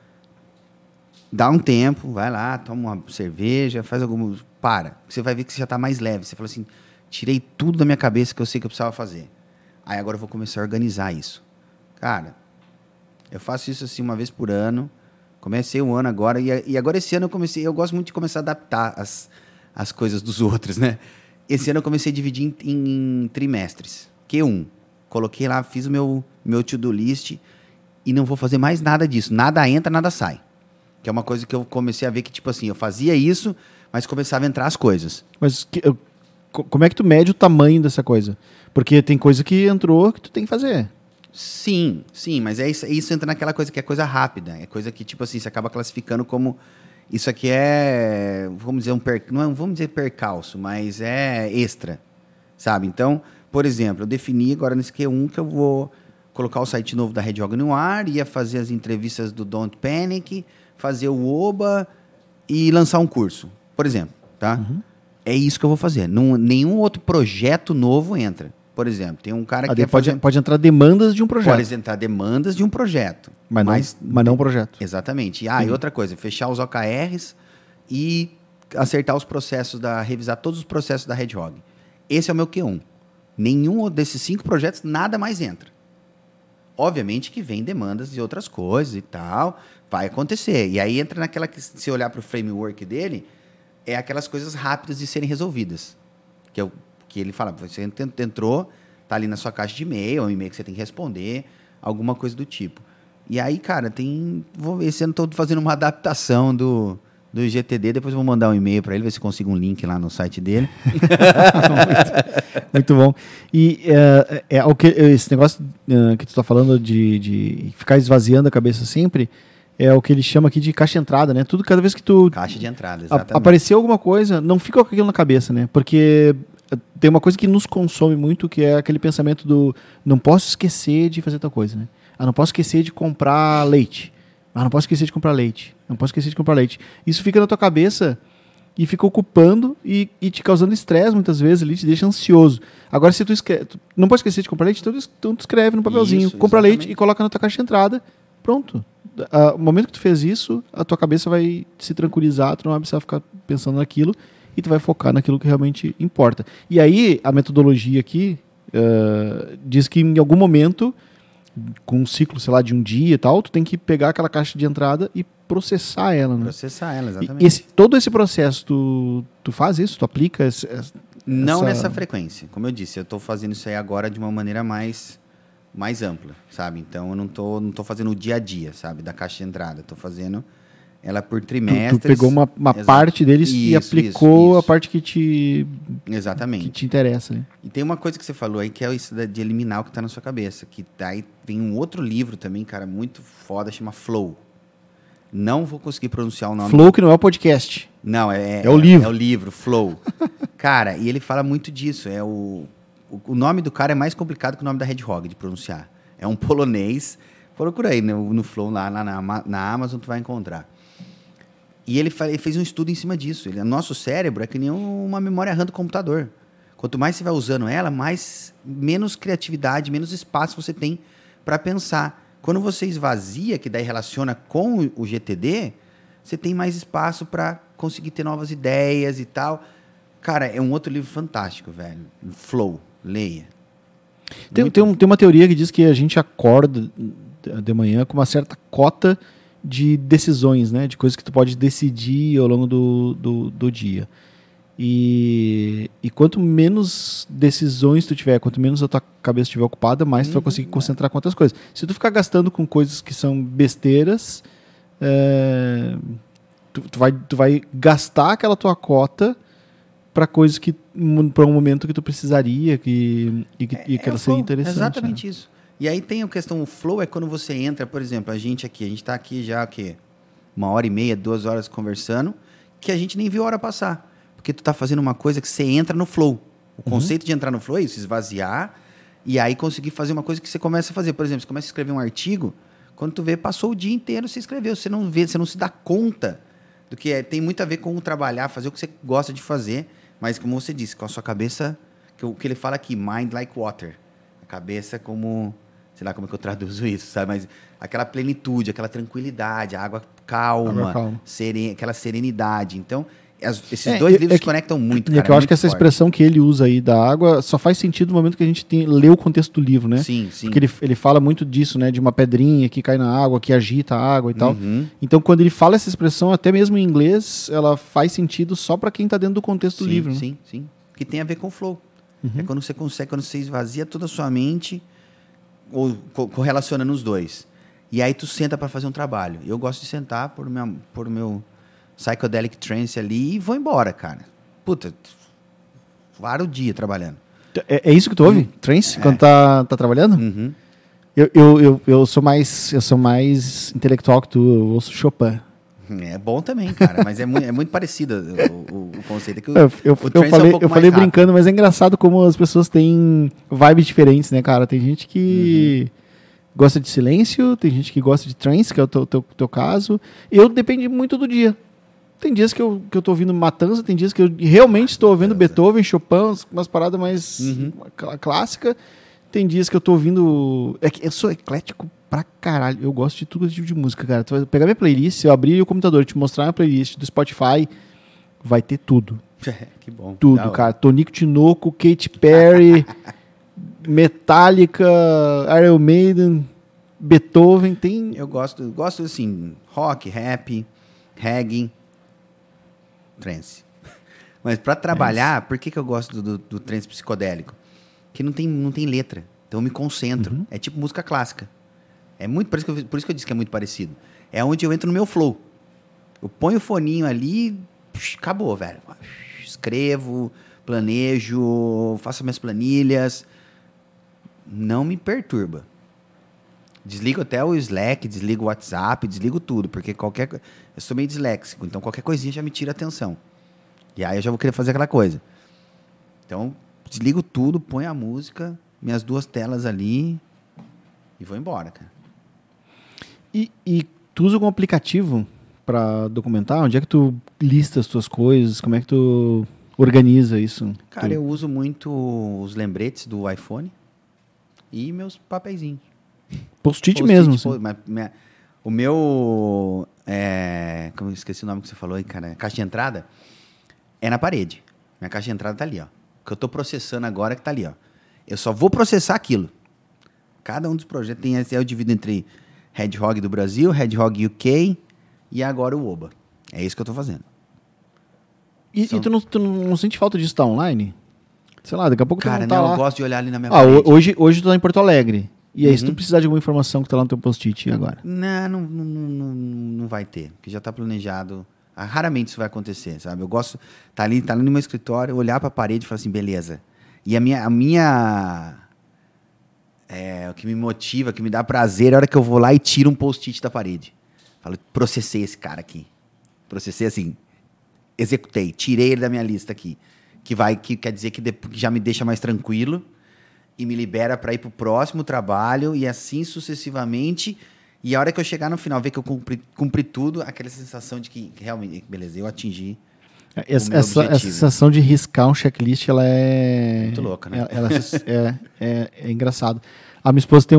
dá um tempo, vai lá, toma uma cerveja, faz algum... Para. Você vai ver que você já está mais leve. Você fala assim, tirei tudo da minha cabeça que eu sei que eu precisava fazer. Aí agora eu vou começar a organizar isso. Cara, eu faço isso assim uma vez por ano. Comecei um ano agora. E agora esse ano eu gosto muito de começar a adaptar as coisas dos outros, né? Esse ano eu comecei a dividir em trimestres. Q1. Coloquei lá, fiz o meu to-do list e não vou fazer mais nada disso. Nada entra, nada sai. Que é uma coisa que eu comecei a ver que, tipo assim, eu fazia isso, mas começava a entrar as coisas. Mas como é que tu mede o tamanho dessa coisa? Porque tem coisa que entrou que tu tem que fazer. Sim, mas isso entra naquela coisa que é coisa rápida. É coisa que, tipo assim, você acaba classificando como... Isso aqui é, vamos dizer, não vamos dizer percalço, mas é extra, sabe? Então, por exemplo, eu defini agora nesse Q1 que eu vou colocar o site novo da Red Hog no ar, ia fazer as entrevistas do Don't Panic, fazer o OBA e lançar um curso, por exemplo, tá? Uhum. É isso que eu vou fazer. Nenhum outro projeto novo entra. Por exemplo, tem um cara que pode entrar demandas de um projeto. Pode entrar demandas de um projeto. Mas não um projeto. Exatamente. E outra coisa, fechar os OKRs e acertar os processos, revisar todos os processos da Red Hog. Esse é o meu Q1. Nenhum desses 5 projetos, nada mais entra. Obviamente que vem demandas de outras coisas e tal, vai acontecer. E aí entra naquela que, se olhar para o framework dele, é aquelas coisas rápidas de serem resolvidas. Que ele fala, você entrou, tá ali na sua caixa de e-mail, é um e-mail que você tem que responder, alguma coisa do tipo. E aí, cara, esse ano estou fazendo uma adaptação do GTD, depois eu vou mandar um e-mail para ele, ver se consigo um link lá no site dele. Muito bom. E esse negócio que tu está falando de ficar esvaziando a cabeça sempre, é o que ele chama aqui de caixa de entrada, né? Tudo, cada vez que tu... Caixa de entrada, exatamente. Apareceu alguma coisa, não fica com aquilo na cabeça, né? Porque tem uma coisa que nos consome muito, que é aquele pensamento do não posso esquecer de fazer tal coisa, né? Não posso esquecer de comprar leite. Não posso esquecer de comprar leite. Não posso esquecer de comprar leite. Isso fica na tua cabeça e fica ocupando e te causando estresse muitas vezes ali, te deixa ansioso. Agora, se tu não pode esquecer de comprar leite, então tu escreve no papelzinho, isso, compra exatamente. leite e coloca na tua caixa de entrada. Pronto. No momento que tu fez isso, a tua cabeça vai se tranquilizar, tu não vai precisar ficar pensando naquilo e tu vai focar naquilo que realmente importa. E aí, a metodologia aqui diz que em algum momento, com um ciclo, sei lá, de um dia e tal, tu tem que pegar aquela caixa de entrada e processar ela, né? Processar ela, exatamente. Todo esse processo, tu faz isso? Tu aplica? Não nessa frequência. Como eu disse, eu estou fazendo isso aí agora de uma maneira mais ampla, sabe? Então, eu não tô fazendo o dia a dia, sabe? Da caixa de entrada. Estou fazendo ela por trimestres. Tu pegou uma parte deles e aplicou a parte que te interessa, né? E tem uma coisa que você falou aí, que é isso de eliminar o que está na sua cabeça. Que daí tem um outro livro também, cara, muito foda, chama Flow. Não vou conseguir pronunciar o nome. Flow, que não é o podcast. Não, é o livro. É o livro, Flow. Cara, e ele fala muito disso. O nome do cara é mais complicado que o nome da Hedgehog de pronunciar. É um polonês. Procura aí no Flow, lá na Amazon, tu vai encontrar. E ele fez um estudo em cima disso. Nosso cérebro é que nem uma memória RAM do computador. Quanto mais você vai usando ela, menos criatividade, menos espaço você tem para pensar. Quando você esvazia, que daí relaciona com o GTD, você tem mais espaço para conseguir ter novas ideias e tal. Cara, é um outro livro fantástico, velho. Flow, leia. Tem uma teoria que diz que a gente acorda de manhã com uma certa cota de decisões, né? De coisas que tu pode decidir ao longo do dia. E quanto menos decisões tu tiver, quanto menos a tua cabeça estiver ocupada, mais tu vai conseguir concentrar com outras coisas. Se tu ficar gastando com coisas que são besteiras, tu vai gastar aquela tua cota para coisas que para um momento que tu precisaria que ela seria interessante. Exatamente, né? Isso. E aí tem a questão, o flow é quando você entra, por exemplo, a gente está aqui já, 1h30, 2 horas conversando, que a gente nem viu a hora passar. Porque tu tá fazendo uma coisa que você entra no flow. O conceito de entrar no flow é isso, esvaziar, e aí conseguir fazer uma coisa que você começa a fazer. Por exemplo, você começa a escrever um artigo, quando tu vê, passou o dia inteiro, você escreveu, você não se dá conta do que é. Tem muito a ver com trabalhar, fazer o que você gosta de fazer, mas como você disse, com a sua cabeça, o que ele fala aqui, mind like water. A cabeça como, sei lá como é que eu traduzo isso, sabe? Mas aquela plenitude, aquela tranquilidade, a água calma. Aquela serenidade. Então, esses dois livros se conectam muito, cara. Eu acho que essa expressão que ele usa aí da água só faz sentido no momento que a gente lê o contexto do livro, né? Sim, sim. Porque ele fala muito disso, né? De uma pedrinha que cai na água, que agita a água e tal. Então, quando ele fala essa expressão, até mesmo em inglês, ela faz sentido só para quem está dentro do contexto do livro. Sim, né? Sim. Que tem a ver com o flow. É quando você consegue, quando você esvazia toda a sua mente, ou correlacionando os dois. E aí tu senta para fazer um trabalho. Eu gosto de sentar por meu psychedelic trance ali e vou embora, cara. Puta, vários dias trabalhando. É isso que tu ouve? Trance? Quando tá trabalhando? Eu sou mais intelectual que tu, eu ouço Chopin. É bom também, cara, mas é muito parecido o conceito. É que eu falei brincando, mas é engraçado como as pessoas têm vibes diferentes, né, cara? Tem gente que gosta de silêncio, tem gente que gosta de trance, que é o teu caso. Depende muito do dia. Tem dias que eu tô ouvindo Matanza, tem dias que eu realmente estou ouvindo Beethoven, Chopin, umas paradas mais clássicas. Tem dias que eu tô ouvindo... eu sou eclético pra caralho. Eu gosto de todo tipo de música, cara. Tu vai pegar minha playlist, se eu abrir o computador e te mostrar uma playlist do Spotify, vai ter tudo. Que bom. Tudo, cara. Tonico Tinoco, Katy Perry, Metallica, Iron Maiden, Beethoven, tem... Eu gosto assim, rock, rap, reggae, trance. Mas pra trabalhar, por que eu gosto do trance psicodélico? Que não tem letra, então eu me concentro. É tipo música clássica. É muito, por isso que eu disse que é muito parecido. É onde eu entro no meu flow. Eu ponho o foninho ali, acabou, velho. Escrevo, planejo, faço minhas planilhas. Não me perturba. Desligo até o Slack, desligo o WhatsApp, desligo tudo, porque eu sou meio disléxico, então qualquer coisinha já me tira a atenção. E aí eu já vou querer fazer aquela coisa. Então, desligo tudo, ponho a música, minhas 2 telas ali e vou embora, cara. E tu usa algum aplicativo para documentar? Onde é que tu lista as tuas coisas? Como é que tu organiza isso? Cara, eu uso muito os lembretes do iPhone e meus papeizinhos. Post-it mesmo. Assim. O meu... como eu esqueci o nome que você falou aí, cara. Caixa de entrada é na parede. Minha caixa de entrada tá ali, ó. O que eu tô processando agora é que tá ali, ó. Eu só vou processar aquilo. Cada um dos projetos tem... Eu divido entre Hedgehog do Brasil, Hedgehog UK e agora o Oba. É isso que eu tô fazendo. E tu não sente falta de estar online? Sei lá, daqui a pouco cara, tu não tá lá. Eu gosto de olhar ali na minha parede. Hoje tu tá em Porto Alegre. E aí, se tu precisar de alguma informação que tá lá no teu post-it agora? Não vai ter, porque já tá planejado. Raramente isso vai acontecer, sabe? Eu gosto tá ali no meu escritório, olhar pra parede e falar assim, beleza. E a minha o que me motiva, que me dá prazer é a hora que eu vou lá e tiro um post-it da parede. Falo, processei esse cara aqui. Processei assim, executei, tirei ele da minha lista aqui. Que quer dizer que já me deixa mais tranquilo e me libera para ir pro próximo trabalho e assim sucessivamente. E a hora que eu chegar no final, ver que eu cumpri tudo, aquela sensação de que realmente, beleza, eu atingi essa sensação de riscar um checklist, ela é... muito louca, né? É engraçado. A minha esposa tem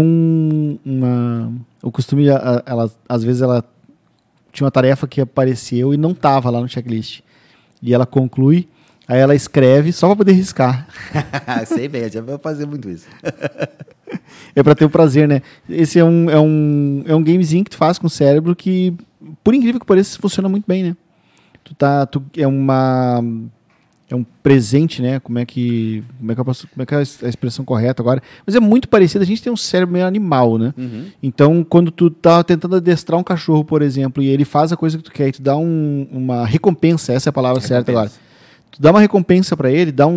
o costume, às vezes ela tinha uma tarefa que apareceu e não estava lá no checklist. E ela conclui, aí ela escreve só para poder riscar. Sei bem, eu já vou fazer muito isso. É para ter o prazer, né? Esse é um gamezinho que tu faz com o cérebro que, por incrível que pareça, funciona muito bem, né? É um presente, né? Como é que é a expressão correta agora? Mas é muito parecido. A gente tem um cérebro meio animal, né? Então, quando tu tá tentando adestrar um cachorro, por exemplo, e ele faz a coisa que tu quer, e tu dá uma recompensa, essa é a palavra certa agora. Tu dá uma recompensa para ele, dá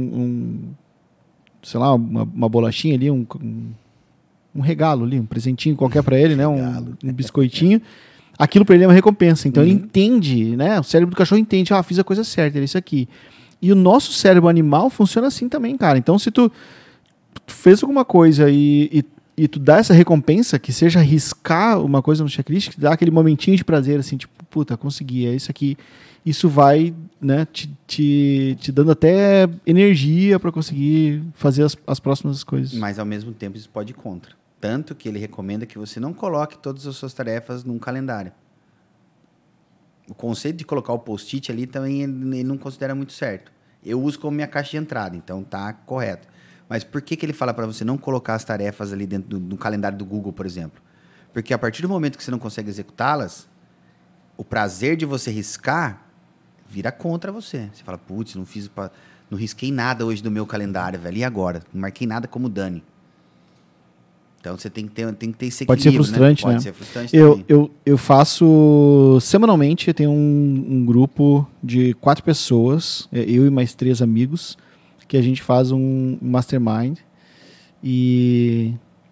sei lá, uma bolachinha ali, um regalo ali, um presentinho qualquer para ele, né? Um biscoitinho. Aquilo para ele é uma recompensa. Então ele entende, né? O cérebro do cachorro entende, fiz a coisa certa, era isso aqui. E o nosso cérebro animal funciona assim também, cara. Então se tu fez alguma coisa e tu dá essa recompensa, que seja riscar uma coisa no checklist, que dá aquele momentinho de prazer, assim, tipo, puta, consegui, é isso aqui. Isso vai, né, te dando até energia para conseguir fazer as próximas coisas. Mas ao mesmo tempo isso pode ir contra. Tanto que ele recomenda que você não coloque todas as suas tarefas num calendário. O conceito de colocar o post-it ali também ele não considera muito certo. Eu uso como minha caixa de entrada, então tá correto. Mas por que ele fala para você não colocar as tarefas ali dentro do calendário do Google, por exemplo? Porque a partir do momento que você não consegue executá-las, o prazer de você riscar vira contra você. Você fala, putz, não risquei nada hoje do meu calendário, velho. E agora? Não marquei nada como Dani. Então você tem que ter esse equilíbrio. Pode ser frustrante, né? Pode ser frustrante também. Eu faço semanalmente, eu tenho um grupo de 4 pessoas, eu e mais 3 amigos, que a gente faz um mastermind. E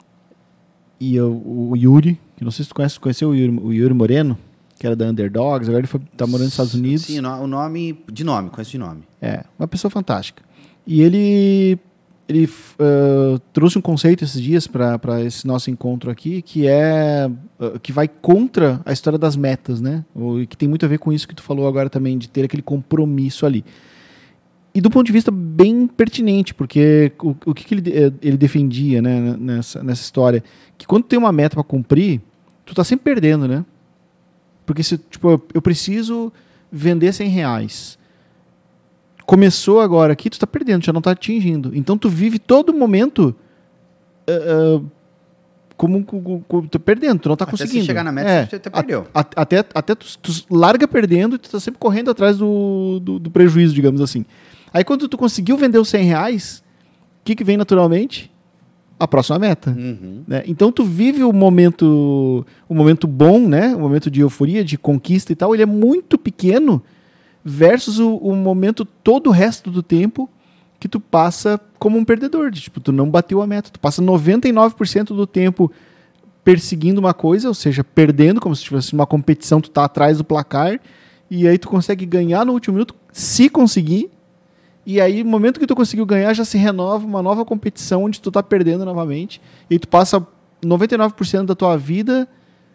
o Yuri, que não sei se tu conheceu o Yuri Moreno, que era da Underdogs, agora ele tá morando nos Estados Unidos. Sim, conheço de nome. É, uma pessoa fantástica. E ele trouxe um conceito esses dias para esse nosso encontro aqui, que vai contra a história das metas, né? E que tem muito a ver com isso que tu falou agora também, de ter aquele compromisso ali. E do ponto de vista bem pertinente, porque o que ele defendia, né, nessa história? Que quando tem uma meta para cumprir, tu tá sempre perdendo, né? Porque se, tipo, eu preciso vender R$100. Começou agora aqui, tu tá perdendo, já não tá atingindo. Então tu vive todo momento tu perdendo, tu não tá Até conseguindo. você chegar na meta, você até perdeu. Até tu larga perdendo e tu tá sempre correndo atrás do prejuízo, digamos assim. Aí quando tu conseguiu vender os R$100, o que vem naturalmente? A próxima meta. Né? Então tu vive o momento bom, né? O momento de euforia, de conquista e tal, ele é muito pequeno versus o momento, todo o resto do tempo que tu passa como um perdedor. Tipo, tu não bateu a meta. Tu passa 99% do tempo perseguindo uma coisa, ou seja, perdendo, como se tivesse uma competição, tu tá atrás do placar, e aí tu consegue ganhar no último minuto, se conseguir, e aí no momento que tu conseguiu ganhar, já se renova uma nova competição onde tu tá perdendo novamente, e aí tu passa 99% da tua vida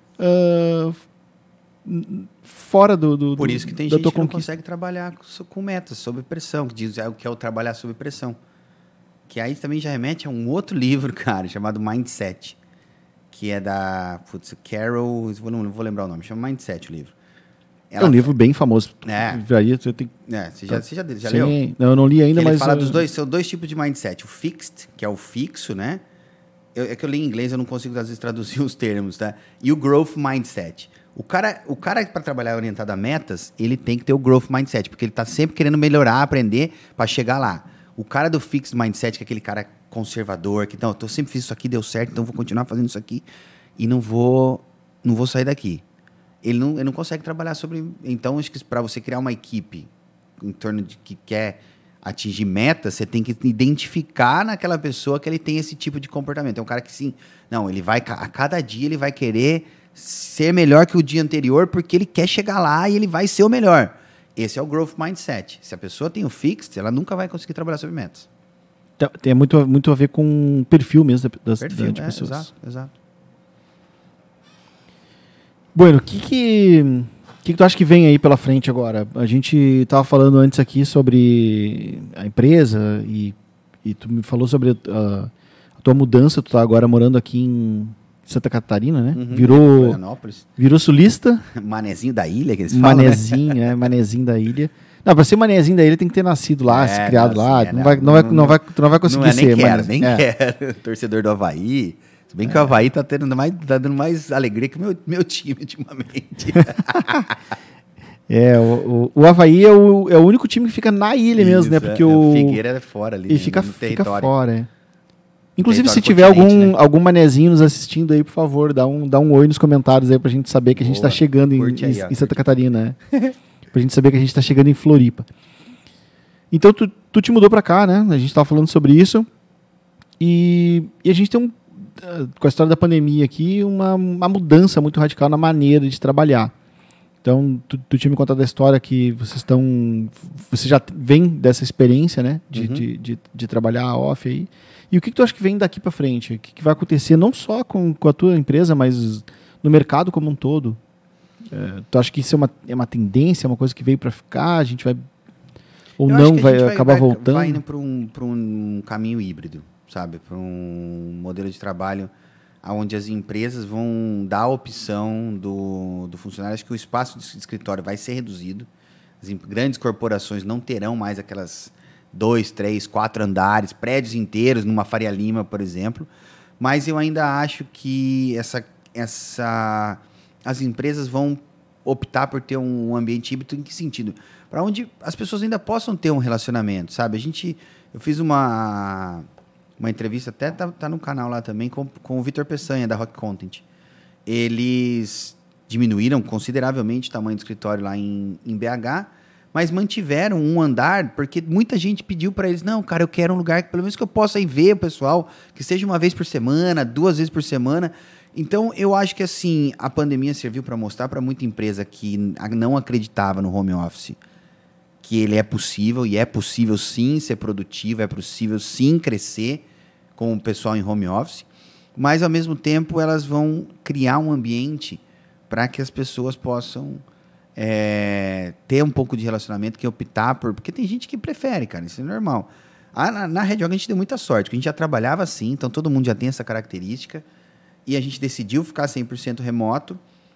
fora Por isso que tem da gente tua que não conquista. consegue trabalhar com metas, sob pressão, que diz que é o trabalhar sob pressão. Que aí também já remete a um outro livro, cara, chamado Mindset, que é da Carol, não vou lembrar o nome, chama Mindset o livro. É um livro bem famoso. Você já leu? Sim, eu não li ainda, Ele mas... fala dos dois, são dois tipos de mindset. O fixed, que é o fixo, né? É que eu li em inglês, eu não consigo, às vezes, traduzir os termos, tá? E o growth mindset. O cara para trabalhar orientado a metas, ele tem que ter o growth mindset, porque ele tá sempre querendo melhorar, aprender para chegar lá. O cara do fixed mindset, que é aquele cara conservador, que não, eu sempre fiz isso aqui, deu certo, então vou continuar fazendo isso aqui e não vou sair daqui. Ele não consegue trabalhar sobre... Então, acho que para você criar uma equipe em torno de que quer atingir metas, você tem que identificar naquela pessoa que ele tem esse tipo de comportamento. É um cara que, sim, não, ele vai, a cada dia ele vai querer ser melhor que o dia anterior porque ele quer chegar lá e ele vai ser o melhor. Esse é o growth mindset. Se a pessoa tem o fixed, ela nunca vai conseguir trabalhar sobre metas. Tem muito a ver com o perfil mesmo das pessoas. Exato. Bueno, o que tu acha que vem aí pela frente agora? A gente estava falando antes aqui sobre a empresa e tu me falou sobre a tua mudança. Tu tá agora morando aqui em Santa Catarina, né? Virou sulista. Manezinho da ilha, que eles falam. Manezinho da ilha. Não, pra ser manezinho da ilha tem que ter nascido lá, se criado lá. Tu não vai conseguir ser. Nem quero. Torcedor do Avaí. Se bem que o Avaí tá dando mais alegria que o meu time ultimamente. O Avaí é o único time que fica na ilha mesmo, né? Porque o Figueira é fora ali. E fica fora, Inclusive, se tiver algum manezinho nos assistindo aí, por favor, dá um oi nos comentários aí pra gente saber que a gente tá chegando em Santa Catarina, né? Pra gente saber que a gente tá chegando em Floripa. Então, tu te mudou pra cá, né? A gente tava falando sobre isso. E a gente tem com a história da pandemia aqui, uma mudança muito radical na maneira de trabalhar. Então, tu tinha me contado a história que você já vem dessa experiência, né? De trabalhar off aí. E o que tu acha que vem daqui para frente? O que vai acontecer não só com a tua empresa, mas no mercado como um todo? Tu acha que isso é uma tendência, é uma coisa que veio para ficar? A gente vai... Ou não vai acabar voltando? Vai indo para um caminho híbrido, sabe? Para um modelo de trabalho onde as empresas vão dar a opção do funcionário. Acho que o espaço de escritório vai ser reduzido. As grandes corporações não terão mais aquelas 2, 3, 4 andares, prédios inteiros numa Faria Lima, por exemplo. Mas eu ainda acho que as empresas vão optar por ter um ambiente híbrido. Em que sentido? Para onde as pessoas ainda possam ter um relacionamento, sabe? Eu fiz uma entrevista, até tá no canal lá também, com o Vitor Peçanha, da Rock Content. Eles diminuíram consideravelmente o tamanho do escritório lá em BH, mas mantiveram um andar, porque muita gente pediu para eles, não, cara, eu quero um lugar que pelo menos que eu possa ir ver o pessoal, que seja uma vez por semana, 2 vezes por semana. Então, eu acho que assim, a pandemia serviu para mostrar para muita empresa que não acreditava no home office, que ele é possível, e é possível sim ser produtivo, é possível sim crescer com o pessoal em home office, mas ao mesmo tempo elas vão criar um ambiente para que as pessoas possam ter um pouco de relacionamento, que optar por... Porque tem gente que prefere, cara, isso é normal. Na Red Hog a gente deu muita sorte, porque a gente já trabalhava assim, então todo mundo já tem essa característica, e a gente decidiu ficar 100% remoto,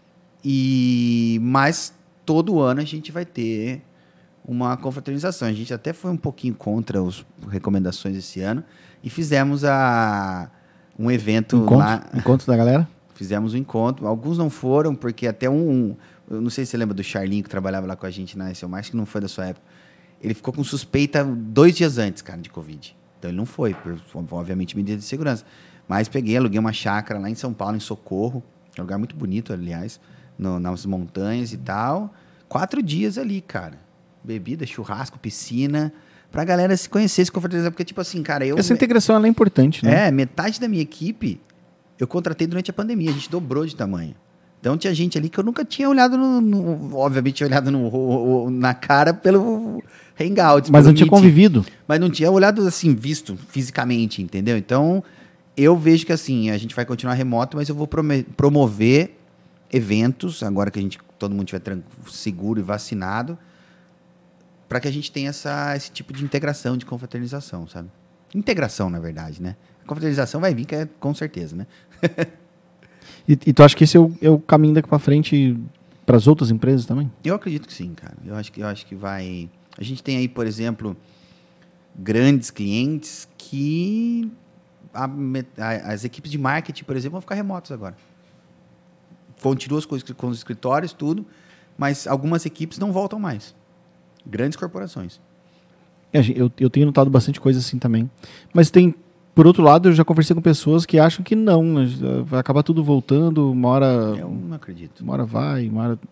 mas todo ano a gente vai ter uma confraternização. A gente até foi um pouquinho contra as recomendações esse ano, e fizemos a um evento lá. Encontro da galera? Fizemos um encontro. Alguns não foram, porque até eu não sei se você lembra do Charlinho, que trabalhava lá com a gente na SL, acho que não foi da sua época. Ele ficou com suspeita 2 dias antes, cara, de Covid. Então ele não foi, por, obviamente, medidas de segurança. Mas aluguei uma chácara lá em São Paulo, em Socorro. É um lugar muito bonito, aliás, nas montanhas e tal. 4 dias ali, cara. Bebida, churrasco, piscina, pra galera se conhecer, se confraternizar. Porque, tipo assim, cara, essa integração ela é importante, né? Metade da minha equipe eu contratei durante a pandemia. A gente dobrou de tamanho. Então tinha gente ali que eu nunca tinha olhado obviamente tinha olhado na cara pelo Hangouts. Mas não tinha Meet, convivido. Mas não tinha olhado assim, visto fisicamente, entendeu? Então, eu vejo que assim, a gente vai continuar remoto, mas eu vou promover eventos, agora que todo mundo estiver seguro e vacinado, para que a gente tenha esse tipo de integração, de confraternização, sabe? Integração, na verdade, né? A confraternização vai vir, com certeza, né? E tu acha que esse é o caminho daqui para frente para as outras empresas também? Eu acredito que sim, cara. Eu acho que vai... A gente tem aí, por exemplo, grandes clientes que as equipes de marketing, por exemplo, vão ficar remotas agora. Continuam as coisas com os escritórios, tudo, mas algumas equipes não voltam mais. Grandes corporações. Eu tenho notado bastante coisa assim também. Mas por outro lado, eu já conversei com pessoas que acham que não, né? Vai acabar tudo voltando, uma hora... Eu não acredito. Uma hora vai, uma hora...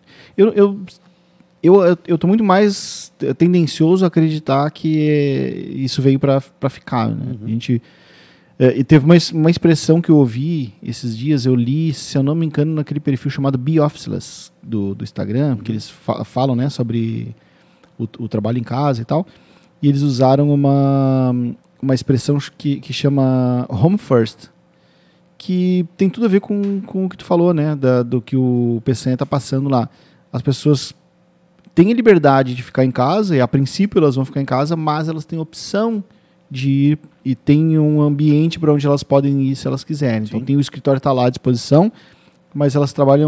Eu tô muito mais tendencioso a acreditar que isso veio para ficar, né? Uhum. A gente... E teve uma expressão que eu ouvi esses dias, eu li, se eu não me engano, naquele perfil chamado Be Officeless do Instagram, que eles falam, né, sobre o trabalho em casa e tal, e eles usaram uma expressão que chama Home First, que tem tudo a ver com o que tu falou, né, do que o PCN está passando lá. As pessoas têm a liberdade de ficar em casa, e a princípio elas vão ficar em casa, mas elas têm a opção de ir e tem um ambiente para onde elas podem ir se elas quiserem. Sim. Então tem o escritório está lá à disposição, mas elas trabalham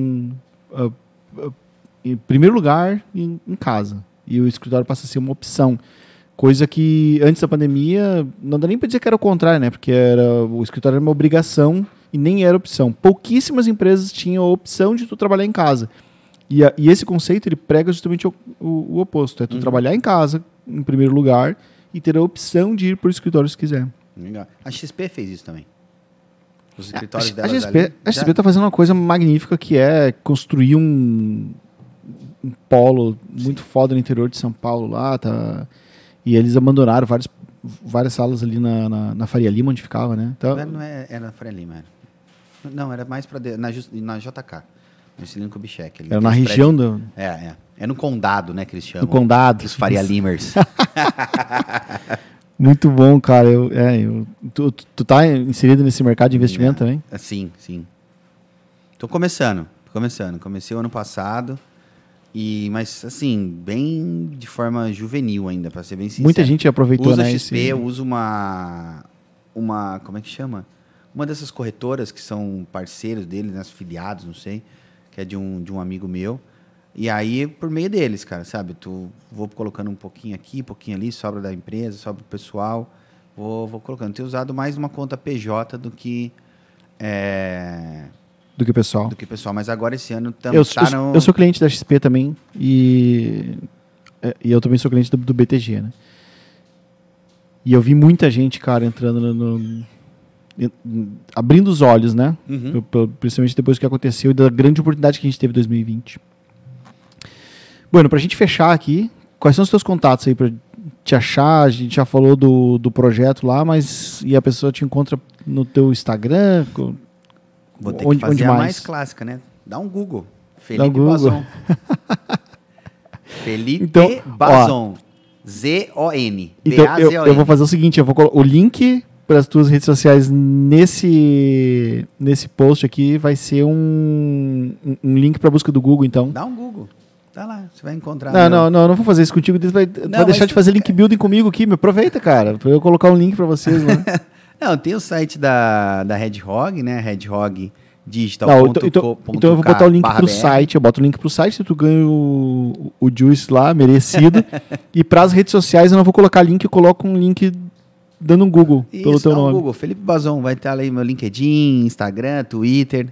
em primeiro lugar em casa. E o escritório passa a ser uma opção. Coisa que antes da pandemia, não dá nem para dizer que era o contrário, né? Porque o escritório era uma obrigação e nem era opção. Pouquíssimas empresas tinham a opção de tu trabalhar em casa. E esse conceito ele prega justamente o oposto. É tu trabalhar em casa, em primeiro lugar, e ter a opção de ir para o escritório se quiser. Legal. A XP fez isso também. Os escritórios A XP está fazendo uma coisa magnífica, que é construir um polo muito foda no interior de São Paulo lá, tá? E eles abandonaram várias salas ali na Faria Lima, onde ficava, né? Então, não era na Faria Lima, era. Não, era mais na JK, no Cilindro Kubitschek. Era na região do... É no condado, né, que eles chamam. No condado. Os Faria Limers. Muito bom, cara. Tu tá inserido nesse mercado de investimento também? Sim. Tô começando. Comecei o ano passado, mas assim, bem de forma juvenil ainda, para ser bem sincero. Muita gente aproveitou, usa né? XP, eu uso uma... Como é que chama? Uma dessas corretoras que são parceiros deles, né, afiliados, não sei, que é de um amigo meu. E aí, por meio deles, cara, sabe? Vou colocando um pouquinho aqui, um pouquinho ali, sobra da empresa, sobra do pessoal. Vou colocando. Tenho usado mais uma conta PJ do que... Do que pessoal. Mas agora esse ano eu sou cliente da XP também e eu também sou cliente do BTG, né? E eu vi muita gente, cara, entrando abrindo os olhos, né? Uhum. Principalmente depois do que aconteceu e da grande oportunidade que a gente teve em 2020. Bueno, pra gente fechar aqui, quais são os teus contatos aí pra te achar? A gente já falou do projeto lá, mas e a pessoa te encontra no teu Instagram? Vou ter que fazer a mais clássica, né? Dá um Google. Felipe Bazon. Felipe Bazon. Z-O-N. Então, eu vou fazer o seguinte, eu vou colocar o link para as tuas redes sociais nesse post aqui, vai ser um link para busca do Google, então. Dá um Google. Tá lá, você vai encontrar. Não vou fazer isso contigo, vai deixar de fazer link building comigo aqui, me aproveita, cara, para eu colocar um link para vocês lá. Não, tem o site da Hedgehog, né? hedgehogdigital.com.br. Então eu vou botar o link pro site, eu boto o link pro site, tu ganha o Juice lá, merecido. E para as redes sociais eu não vou colocar link, eu coloco um link dando um Google pelo teu dá um nome. Google, Felipe Bazon, vai estar aí meu LinkedIn, Instagram, Twitter.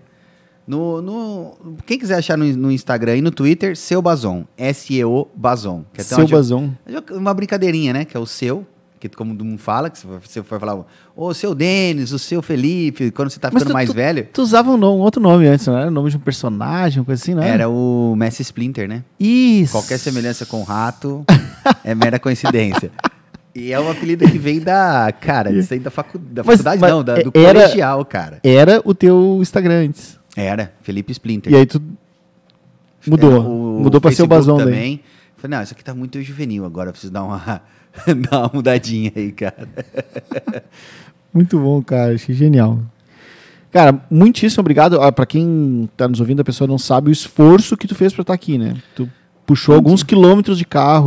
Quem quiser achar no Instagram e no Twitter, Seu Bazon, SEO Bazon. Que é Seu Bazon. uma brincadeirinha, né? Que é o seu, que como todo mundo fala, que você for falar, o seu Denis, o seu Felipe, quando você tá ficando mais velho. Tu usava um outro nome antes, não era? O nome de um personagem, uma coisa assim, não era? Era o Messi Splinter, né? Isso. Qualquer semelhança com o rato é mera coincidência. E é um apelido que vem isso aí da faculdade, do colegial, cara. Era o teu Instagram antes. Era, Felipe Splinter. E aí tu mudou pra Seu Bazon também. Falei, não, isso aqui tá muito juvenil agora, eu preciso dar uma mudadinha aí, cara. Muito bom, cara, achei genial. Cara, muitíssimo obrigado. Pra quem tá nos ouvindo, a pessoa não sabe o esforço que tu fez pra estar aqui, né? Tu puxou alguns quilômetros de carro.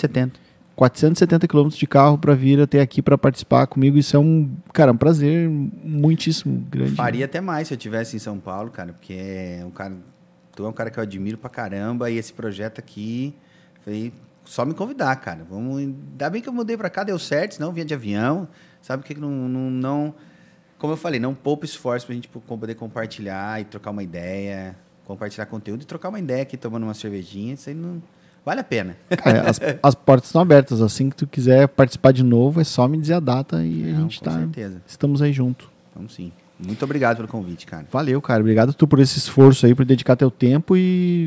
470 quilômetros de carro para vir até aqui para participar comigo. Isso é um prazer muitíssimo grande. Faria até mais se eu estivesse em São Paulo, cara, porque tu é um cara que eu admiro pra caramba e esse projeto aqui foi só me convidar, cara. Ainda bem que eu mudei pra cá, deu certo, senão eu vinha de avião. Sabe o que não... Como eu falei, não poupa esforço pra gente poder compartilhar e trocar uma ideia, compartilhar conteúdo e trocar uma ideia aqui tomando uma cervejinha. Isso aí não... Vale a pena. Cara, as portas estão abertas. Assim que tu quiser participar de novo, é só me dizer a data e a gente com certeza. Estamos aí junto. Vamos sim. Muito obrigado pelo convite, cara. Valeu, cara. Obrigado tu por esse esforço aí, por dedicar teu tempo e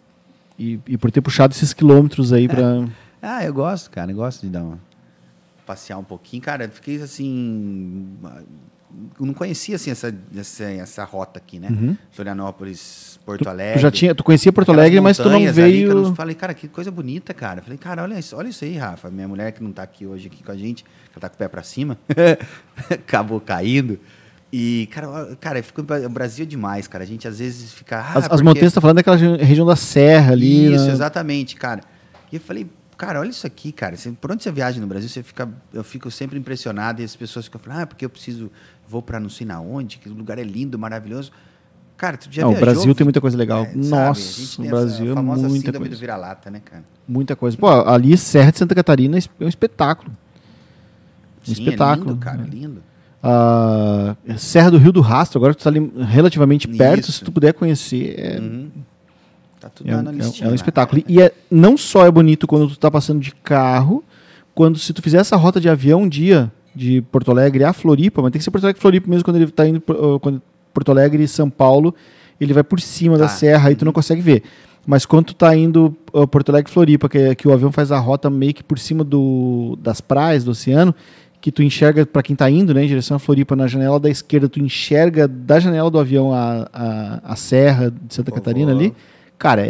por ter puxado esses quilômetros aí pra... Eu gosto, cara. Eu gosto de passear um pouquinho. Cara, eu fiquei assim... Eu não conhecia assim, essa rota aqui, né? Uhum. Florianópolis, Porto Alegre. Tu conhecia Porto Alegre, mas tu não veio... Ali, eu falei, cara, que coisa bonita, cara. Eu falei, cara, olha isso aí, Rafa. Minha mulher que não tá aqui hoje aqui com a gente, ela tá com o pé pra cima, acabou caindo. E, cara, o Brasil é demais, cara. A gente às vezes fica... As montanhas, tá falando daquela região da Serra ali. Isso, né? Exatamente, cara. E eu falei... Cara, olha isso aqui, cara. Por onde você viaja no Brasil, eu fico sempre impressionado e as pessoas ficam falando, porque vou para não sei na onde, que o lugar é lindo, maravilhoso. Cara, tu já viajou? O Brasil tem muita coisa legal. Nossa, o Brasil é muita coisa. Do vira-lata, né, cara? Muita coisa. Pô, ali Serra de Santa Catarina é um espetáculo. Sim, espetáculo. É lindo, cara, lindo. Serra do Rio do Rastro, agora que tu tá ali relativamente perto, se tu puder conhecer, tá tudo na listinha. É um espetáculo. E não só é bonito quando tu tá passando de carro, se tu fizer essa rota de avião um dia, de Porto Alegre a Floripa, mas tem que ser Porto Alegre e Floripa mesmo, quando ele tá indo Porto Alegre e São Paulo, ele vai por cima da serra, aí tu não consegue ver. Mas quando tu tá indo Porto Alegre e Floripa, que o avião faz a rota meio que por cima das praias, do oceano, que tu enxerga, para quem tá indo, né, em direção a Floripa, na janela da esquerda, tu enxerga da janela do avião a serra de Santa Catarina ali. Cara,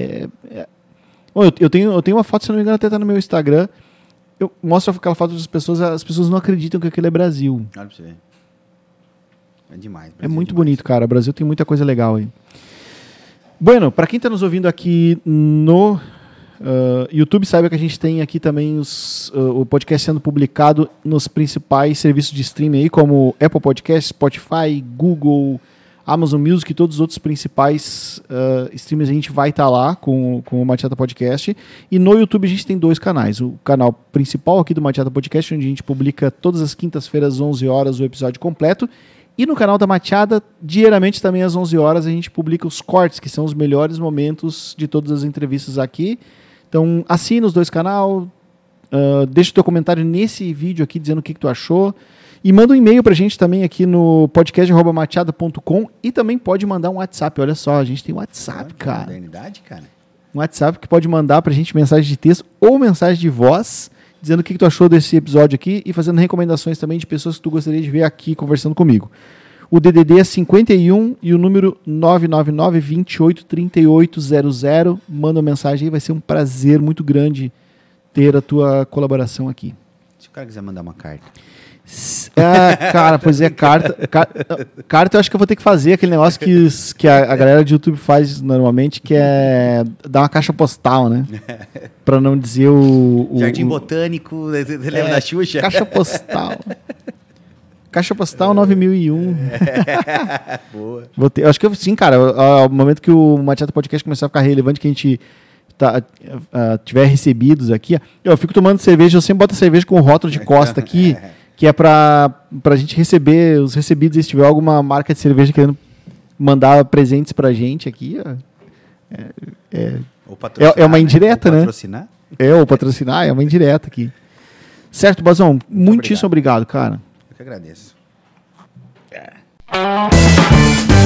eu tenho uma foto, se não me engano, até tá no meu Instagram. Eu mostro aquela foto das pessoas, as pessoas não acreditam que aquilo é Brasil. Olha pra você ver. É demais. É muito bonito, cara. O Brasil tem muita coisa legal aí. Bueno, para quem tá nos ouvindo aqui no YouTube, saiba que a gente tem aqui também o podcast sendo publicado nos principais serviços de streaming aí, como Apple Podcasts, Spotify, Google, Amazon Music e todos os outros principais streamers. A gente vai estar lá com o Matiata Podcast. E no YouTube a gente tem 2 canais. O canal principal aqui do Matiata Podcast, onde a gente publica todas as quintas-feiras, às 11 horas, o episódio completo. E no canal da Matiada, diariamente também às 11 horas, a gente publica os cortes, que são os melhores momentos de todas as entrevistas aqui. Então, assina os 2 canais, deixa o teu comentário nesse vídeo aqui, dizendo o que tu achou. E manda um e-mail pra gente também aqui no podcast@matiada.com e também pode mandar um WhatsApp. Olha só, a gente tem um WhatsApp, cara. Modernidade, cara. Um WhatsApp que pode mandar pra gente mensagem de texto ou mensagem de voz, dizendo o que tu achou desse episódio aqui e fazendo recomendações também de pessoas que tu gostaria de ver aqui conversando comigo. O DDD é 51 e o número 999-283800. Manda uma mensagem aí, vai ser um prazer muito grande ter a tua colaboração aqui. Se o cara quiser mandar uma carta. Cara, pois é, carta eu acho que eu vou ter que fazer aquele negócio que a galera de YouTube faz normalmente, que é dar uma caixa postal, né? Pra não dizer o Jardim Botânico, lembra da Xuxa? Caixa postal. Caixa postal 9001. Boa. Eu acho que sim, cara. Ao momento que o Matiata Podcast começar a ficar relevante, que a gente tiver recebidos aqui, eu fico tomando cerveja, eu sempre boto a cerveja com o rótulo de Costa aqui, que é pra gente receber os recebidos, e se tiver alguma marca de cerveja querendo mandar presentes pra gente aqui, ó, é uma indireta, né? Patrocinar? Ou patrocinar, é uma indireta aqui. Certo, Bazão? Muitíssimo obrigado, cara. Eu que agradeço.